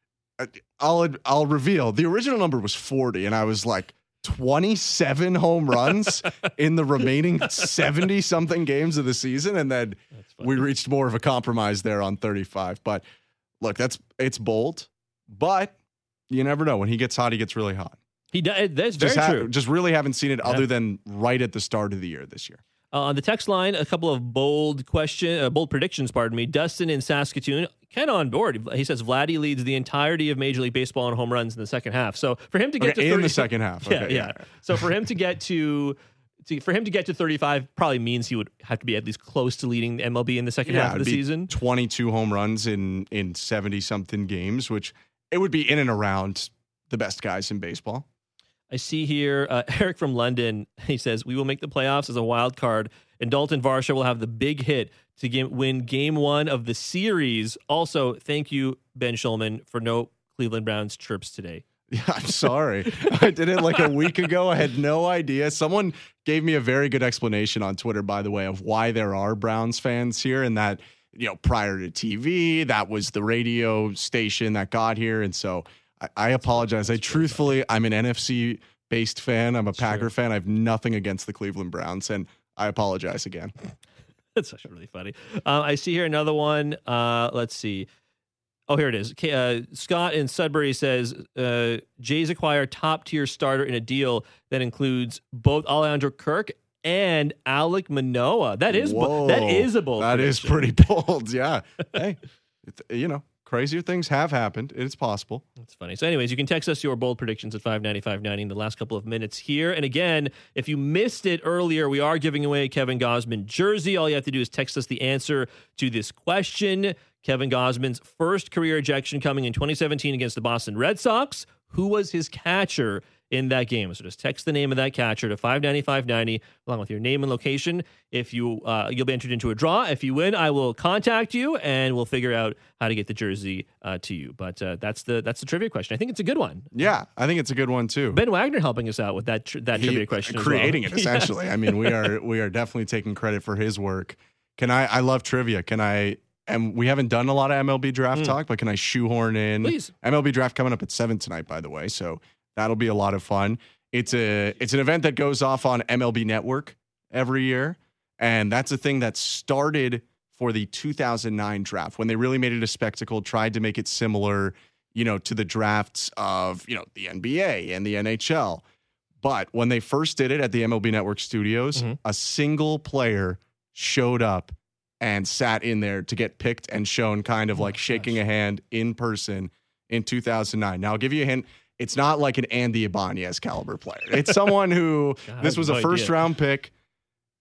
Speaker 2: I'll I'll reveal the original number was forty, and I was like twenty-seven home runs in the remaining seventy something games of the season, and then we reached more of a compromise there on thirty-five. But look, that's it's bold, but you never know. When he gets hot, he gets really hot.
Speaker 1: He does. That's very
Speaker 2: Just, ha-
Speaker 1: true.
Speaker 2: just really haven't seen it
Speaker 1: Yeah.
Speaker 2: other than right at the start of the year this year.
Speaker 1: Uh, on the text line, a couple of bold question, uh, bold predictions. Pardon me. Dustin in Saskatoon, kind of on board. He says Vladdy leads the entirety of Major League Baseball in home runs in the second half. So for him to get
Speaker 2: Okay,
Speaker 1: to
Speaker 2: in
Speaker 1: thirty,
Speaker 2: the second half.
Speaker 1: yeah,
Speaker 2: Okay,
Speaker 1: yeah.
Speaker 2: yeah.
Speaker 1: So for him to get to, to, for him to get to thirty-five, probably means he would have to be at least close to leading the M L B in the second half of
Speaker 2: it'd
Speaker 1: the
Speaker 2: be
Speaker 1: season.
Speaker 2: twenty-two home runs in in seventy something games, which it would be in and around the best guys in baseball.
Speaker 1: I see here uh, Eric from London. He says we will make the playoffs as a wild card, and Dalton Varsho will have the big hit to game, win Game One of the series. Also, thank you, Ben Schulman, for no Cleveland Browns chirps today.
Speaker 2: Yeah, I'm sorry. I did it like a week ago. I had no idea. Someone gave me a very good explanation on Twitter, by the way, of why there are Browns fans here, and that, you know, prior to T V, that was the radio station that got here, and so. I, I apologize. I truthfully, I'm an N F C based fan. I'm a Packer
Speaker 1: Sure.
Speaker 2: fan. I have nothing against the Cleveland Browns, and I apologize again.
Speaker 1: That's actually really funny. Uh, I see here another one. Uh, let's see. Oh, here it is. K- uh, Scott in Sudbury says uh, Jays acquire top tier starter in a deal that includes both Alejandro Kirk and Alek Manoah. That is bo- that
Speaker 2: Whoa.
Speaker 1: is a bold.
Speaker 2: That is
Speaker 1: prediction.
Speaker 2: pretty bold. Yeah. Hey, it, you know, crazier things have happened. It's possible.
Speaker 1: That's funny. So anyways, you can text us your bold predictions at five ninety, five ninety in the last couple of minutes here. And again, if you missed it earlier, we are giving away a Kevin Gosman jersey. All you have to do is text us the answer to this question. Kevin Gosman's first career ejection coming in twenty seventeen against the Boston Red Sox. Who was his catcher in that game? So just text the name of that catcher to five ninety, five ninety along with your name and location. If you uh, you'll be entered into a draw. If you win, I will contact you and we'll figure out how to get the jersey uh, to you. But uh, that's the that's the trivia question. I think it's a good one.
Speaker 2: Yeah, I think it's a good one too.
Speaker 1: Ben Wagner helping us out with that tr- that
Speaker 2: He-
Speaker 1: trivia question, as
Speaker 2: creating
Speaker 1: well.
Speaker 2: it essentially. I mean, we are we are definitely taking credit for his work. Can I? I love trivia. Can I? And we haven't done a lot of M L B draft
Speaker 1: Mm.
Speaker 2: talk, but can I shoehorn in?
Speaker 1: Please.
Speaker 2: M L B draft coming up at seven tonight, by the way. So that'll be a lot of fun. It's a it's an event that goes off on M L B Network every year, and that's a thing that started for the two thousand nine draft when they really made it a spectacle. Tried to make it similar, you know, to the drafts of you know the N B A and the N H L. But when they first did it at the M L B Network studios,
Speaker 1: Mhm.
Speaker 2: a single player showed up and sat in there to get picked and shown kind of
Speaker 1: Oh
Speaker 2: like
Speaker 1: my
Speaker 2: shaking
Speaker 1: gosh.
Speaker 2: a hand in person in two thousand nine. Now, I'll give you a hint. It's not like an Andy Ibanez caliber player. It's someone who,
Speaker 1: God,
Speaker 2: this was
Speaker 1: I
Speaker 2: a
Speaker 1: have no
Speaker 2: first
Speaker 1: idea.
Speaker 2: round pick,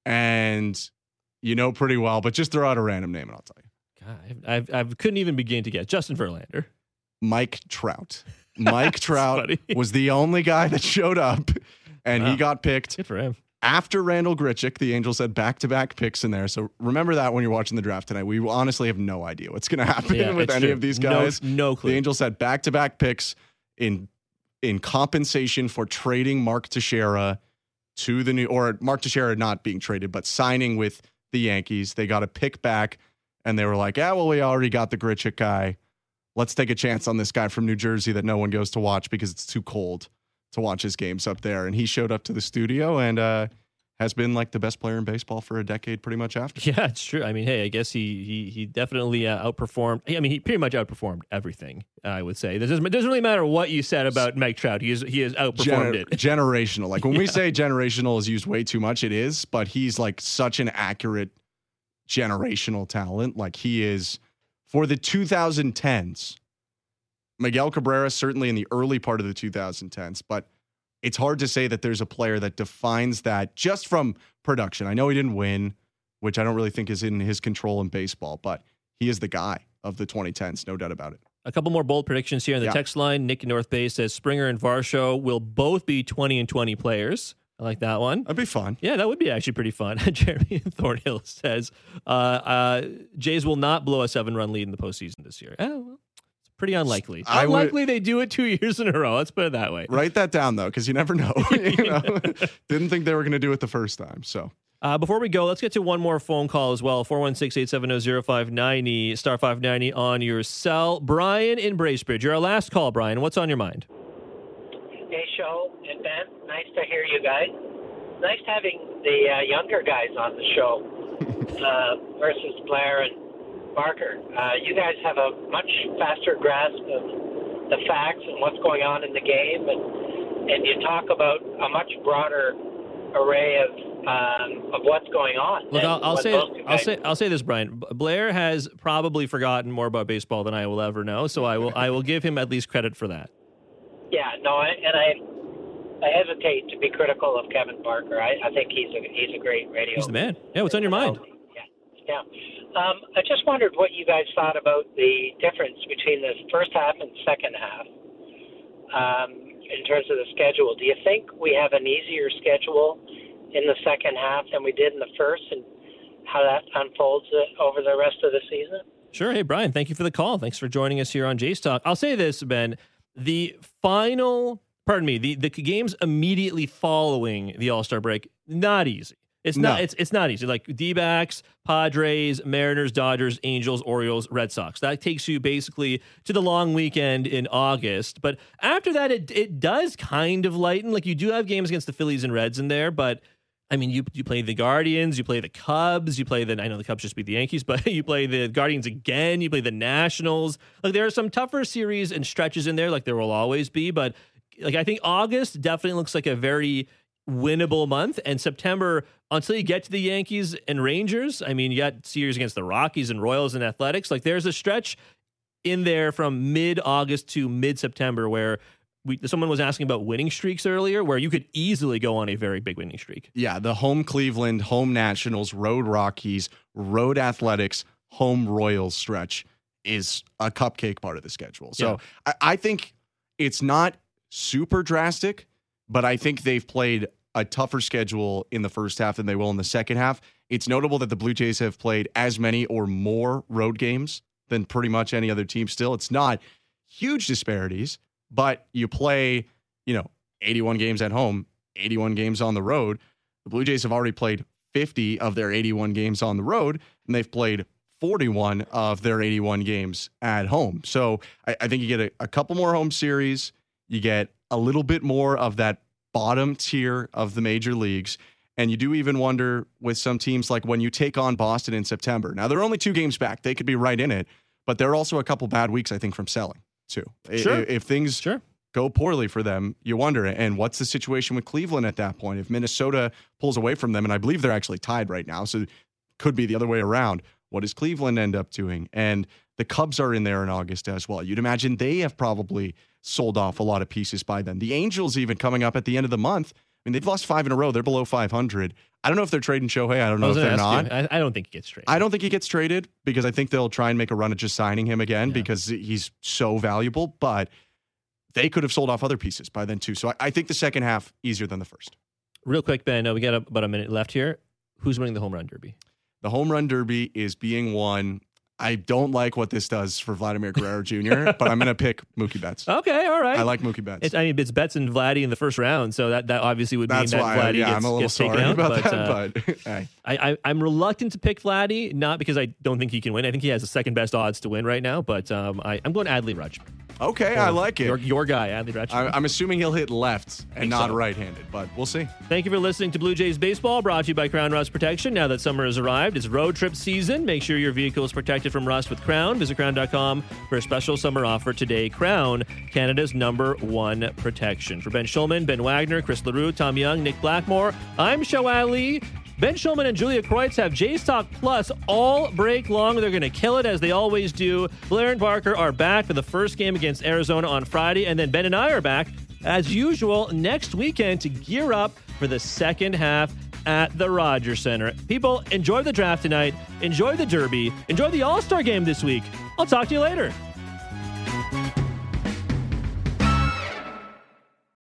Speaker 2: and you know pretty well, but just throw out a random name and I'll tell you.
Speaker 1: God, I've, I've, I couldn't even begin to guess. Justin Verlander.
Speaker 2: Mike Trout. Mike Trout
Speaker 1: funny.
Speaker 2: was the only guy that showed up, and
Speaker 1: Wow.
Speaker 2: he got picked
Speaker 1: Good for him.
Speaker 2: after Randall Grichuk. The Angels had back-to-back picks in there, so remember that when you're watching the draft tonight. We honestly have no idea what's going to happen
Speaker 1: Yeah,
Speaker 2: with
Speaker 1: it's
Speaker 2: any
Speaker 1: true.
Speaker 2: of these
Speaker 1: No-
Speaker 2: guys.
Speaker 1: no clue.
Speaker 2: The Angels had back-to-back picks in in compensation for trading Mark Teixeira to the new, or Mark Teixeira not being traded, but signing with the Yankees. They got a pick back, and they were like, yeah, well, we already got the Grichuk guy. Let's take a chance on this guy from New Jersey that no one goes to watch because it's too cold to watch his games up there. And he showed up to the studio and uh, has been like the best player in baseball for a decade pretty much after.
Speaker 1: Yeah, it's true. I mean, hey, I guess he he he definitely uh, outperformed. I mean, he pretty much outperformed everything. I would say it doesn't, it doesn't really matter what you said about Mike Trout. He is he has outperformed
Speaker 2: Gener-
Speaker 1: it.
Speaker 2: generational. Like when we
Speaker 1: Yeah.
Speaker 2: say generational is used way too much, it is, but he's like such an accurate generational talent. Like he is for the twenty tens. Miguel Cabrera, certainly in the early part of the twenty tens, but it's hard to say that there's a player that defines that just from production. I know he didn't win, which I don't really think is in his control in baseball, but he is the guy of the twenty tens, no doubt about it.
Speaker 1: A couple more bold predictions here in the
Speaker 2: Yeah.
Speaker 1: text line. Nick in North Bay says Springer and Varsho will both be twenty and twenty players. I like that one.
Speaker 2: That'd be fun.
Speaker 1: Yeah, that would be actually pretty fun. Jeremy in Thornhill says uh, uh, Jays will not blow a seven-run lead in the postseason this year. Oh, well, it's pretty unlikely.
Speaker 2: I would-
Speaker 1: unlikely they do it two years in a row. Let's put it that way.
Speaker 2: Write that down though, because you never know. You know? Didn't think they were going to do it the first time. So
Speaker 1: Uh, before we go, let's get to one more phone call as well. four one six, eight seven zero, zero five nine zero, star five ninety on your cell. Brian in Bracebridge, you're our last call, Brian. What's on your mind?
Speaker 8: Hey, show and Ben. Nice to hear you guys. Nice having the uh, younger guys on the show uh, versus Blair and Barker. Uh, you guys have a much faster grasp of the facts and what's going on in the game, and and you talk about a much broader array of um, of what's going on.
Speaker 1: Look,
Speaker 8: than
Speaker 1: I'll, I'll
Speaker 8: what
Speaker 1: say,
Speaker 8: those two
Speaker 1: I'll
Speaker 8: guys
Speaker 1: say, I'll say this, Brian. B- Blair has probably forgotten more about baseball than I will ever know, so I will, I will give him at least credit for that.
Speaker 8: Yeah, no, I, and I I hesitate to be critical of Kevin Barker. I, I think he's a he's a great radio.
Speaker 1: He's the man. Yeah, what's on your mind?
Speaker 8: Yeah, yeah. Um, I just wondered what you guys thought about the difference between the first half and second half um, in terms of the schedule. Do you think we have an easier schedule in the second half than we did in the first, and how that unfolds uh, over the rest of the season?
Speaker 1: Sure. Hey, Brian, thank you for the call. Thanks for joining us here on Jays Talk. I'll say this, Ben. The final, pardon me, the, the games immediately following the All-Star break, not easy. It's
Speaker 2: No.
Speaker 1: not. It's it's not easy. Like D-backs, Padres, Mariners, Dodgers, Angels, Orioles, Red Sox. That takes you basically to the long weekend in August. But after that, it it does kind of lighten. Like you do have games against the Phillies and Reds in there, but I mean, you you play the Guardians, you play the Cubs, you play the, I know the Cubs just beat the Yankees, but you play the Guardians again, you play the Nationals. Like there are some tougher series and stretches in there, like there will always be, but like I think August definitely looks like a very winnable month, and September, until you get to the Yankees and Rangers, I mean, you got series against the Rockies and Royals and Athletics. Like there's a stretch in there from mid-August to mid-September where We, someone was asking about winning streaks earlier, where you could easily go on a very big winning streak.
Speaker 2: yeah, the home Cleveland, home Nationals, road Rockies, road Athletics, home Royals stretch is a cupcake part of the schedule. So I, I think it's not super drastic, but I think they've played a tougher schedule in the first half than they will in the second half. It's notable that the Blue Jays have played as many or more road games than pretty much any other team still. It's not huge disparities, but you play, you know, eighty-one games at home, eighty-one games on the road. The Blue Jays have already played fifty of their eighty-one games on the road, and they've played forty-one of their eighty-one games at home. So I, I think you get a, a couple more home series. You get a little bit more of that bottom tier of the major leagues. And you do even wonder with some teams, like when you take on Boston in September. Now, they're only two games back. They could be right in it, but there are also a couple bad weeks, I think, from selling, too.
Speaker 1: Sure.
Speaker 2: If, if things
Speaker 1: Sure.
Speaker 2: go poorly for them, you wonder, and what's the situation with Cleveland at that point? If Minnesota pulls away from them, and I believe they're actually tied right now, so it could be the other way around, what does Cleveland end up doing? And the Cubs are in there in August as well. You'd imagine they have probably sold off a lot of pieces by then. The Angels even coming up at the end of the month, mean, they've lost five in a row. They're below five hundred. I don't know if they're trading Shohei. I don't know if they're not.
Speaker 1: I, I don't think he gets traded.
Speaker 2: I don't think he gets traded because I think they'll try and make a run at just signing him again
Speaker 1: Yeah.
Speaker 2: because he's so valuable. But they could have sold off other pieces by then too. So I, I think the second half easier than the first.
Speaker 1: Real quick, Ben, uh, we got about a minute left here. Who's winning the home run derby?
Speaker 2: The home run derby is being won. I don't like what this does for Vladimir Guerrero Junior, but I'm going to pick Mookie Betts.
Speaker 1: Okay, all right.
Speaker 2: I like Mookie Betts.
Speaker 1: It's, I mean, it's Betts and Vladdy in the first round, so that, that obviously would
Speaker 2: That's
Speaker 1: mean that
Speaker 2: why,
Speaker 1: Vladdy
Speaker 2: yeah,
Speaker 1: gets,
Speaker 2: I'm a little
Speaker 1: gets taken
Speaker 2: sorry
Speaker 1: out.
Speaker 2: about
Speaker 1: but,
Speaker 2: that,
Speaker 1: uh,
Speaker 2: but hey.
Speaker 1: I, I, I'm reluctant to pick Vladdy, not because I don't think he can win. I think he has the second best odds to win right now, but um, I, I'm going Adley Rutschman.
Speaker 2: Okay, I like it.
Speaker 1: Your, your guy, Adley Rutschman.
Speaker 2: I, I'm assuming he'll hit left and
Speaker 1: Think
Speaker 2: not
Speaker 1: so.
Speaker 2: right-handed, but we'll see.
Speaker 1: Thank you for listening to Blue Jays Baseball, brought to you by Crown Rust Protection. Now that summer has arrived, it's road trip season. Make sure your vehicle is protected from rust with Crown. Visit crown dot com for a special summer offer today. Crown, Canada's number one protection. For Ben Schulman, Ben Wagner, Chris LaRue, Tom Young, Nick Blackmore, I'm Shoal Lee. Ben Schulman and Julia Kreutz have Jays Talk Plus all break long. They're going to kill it as they always do. Blair and Barker are back for the first game against Arizona on Friday, and then Ben and I are back, as usual, next weekend to gear up for the second half at the Rogers Center. People, enjoy the draft tonight. Enjoy the Derby. Enjoy the All-Star game this week. I'll talk to you later.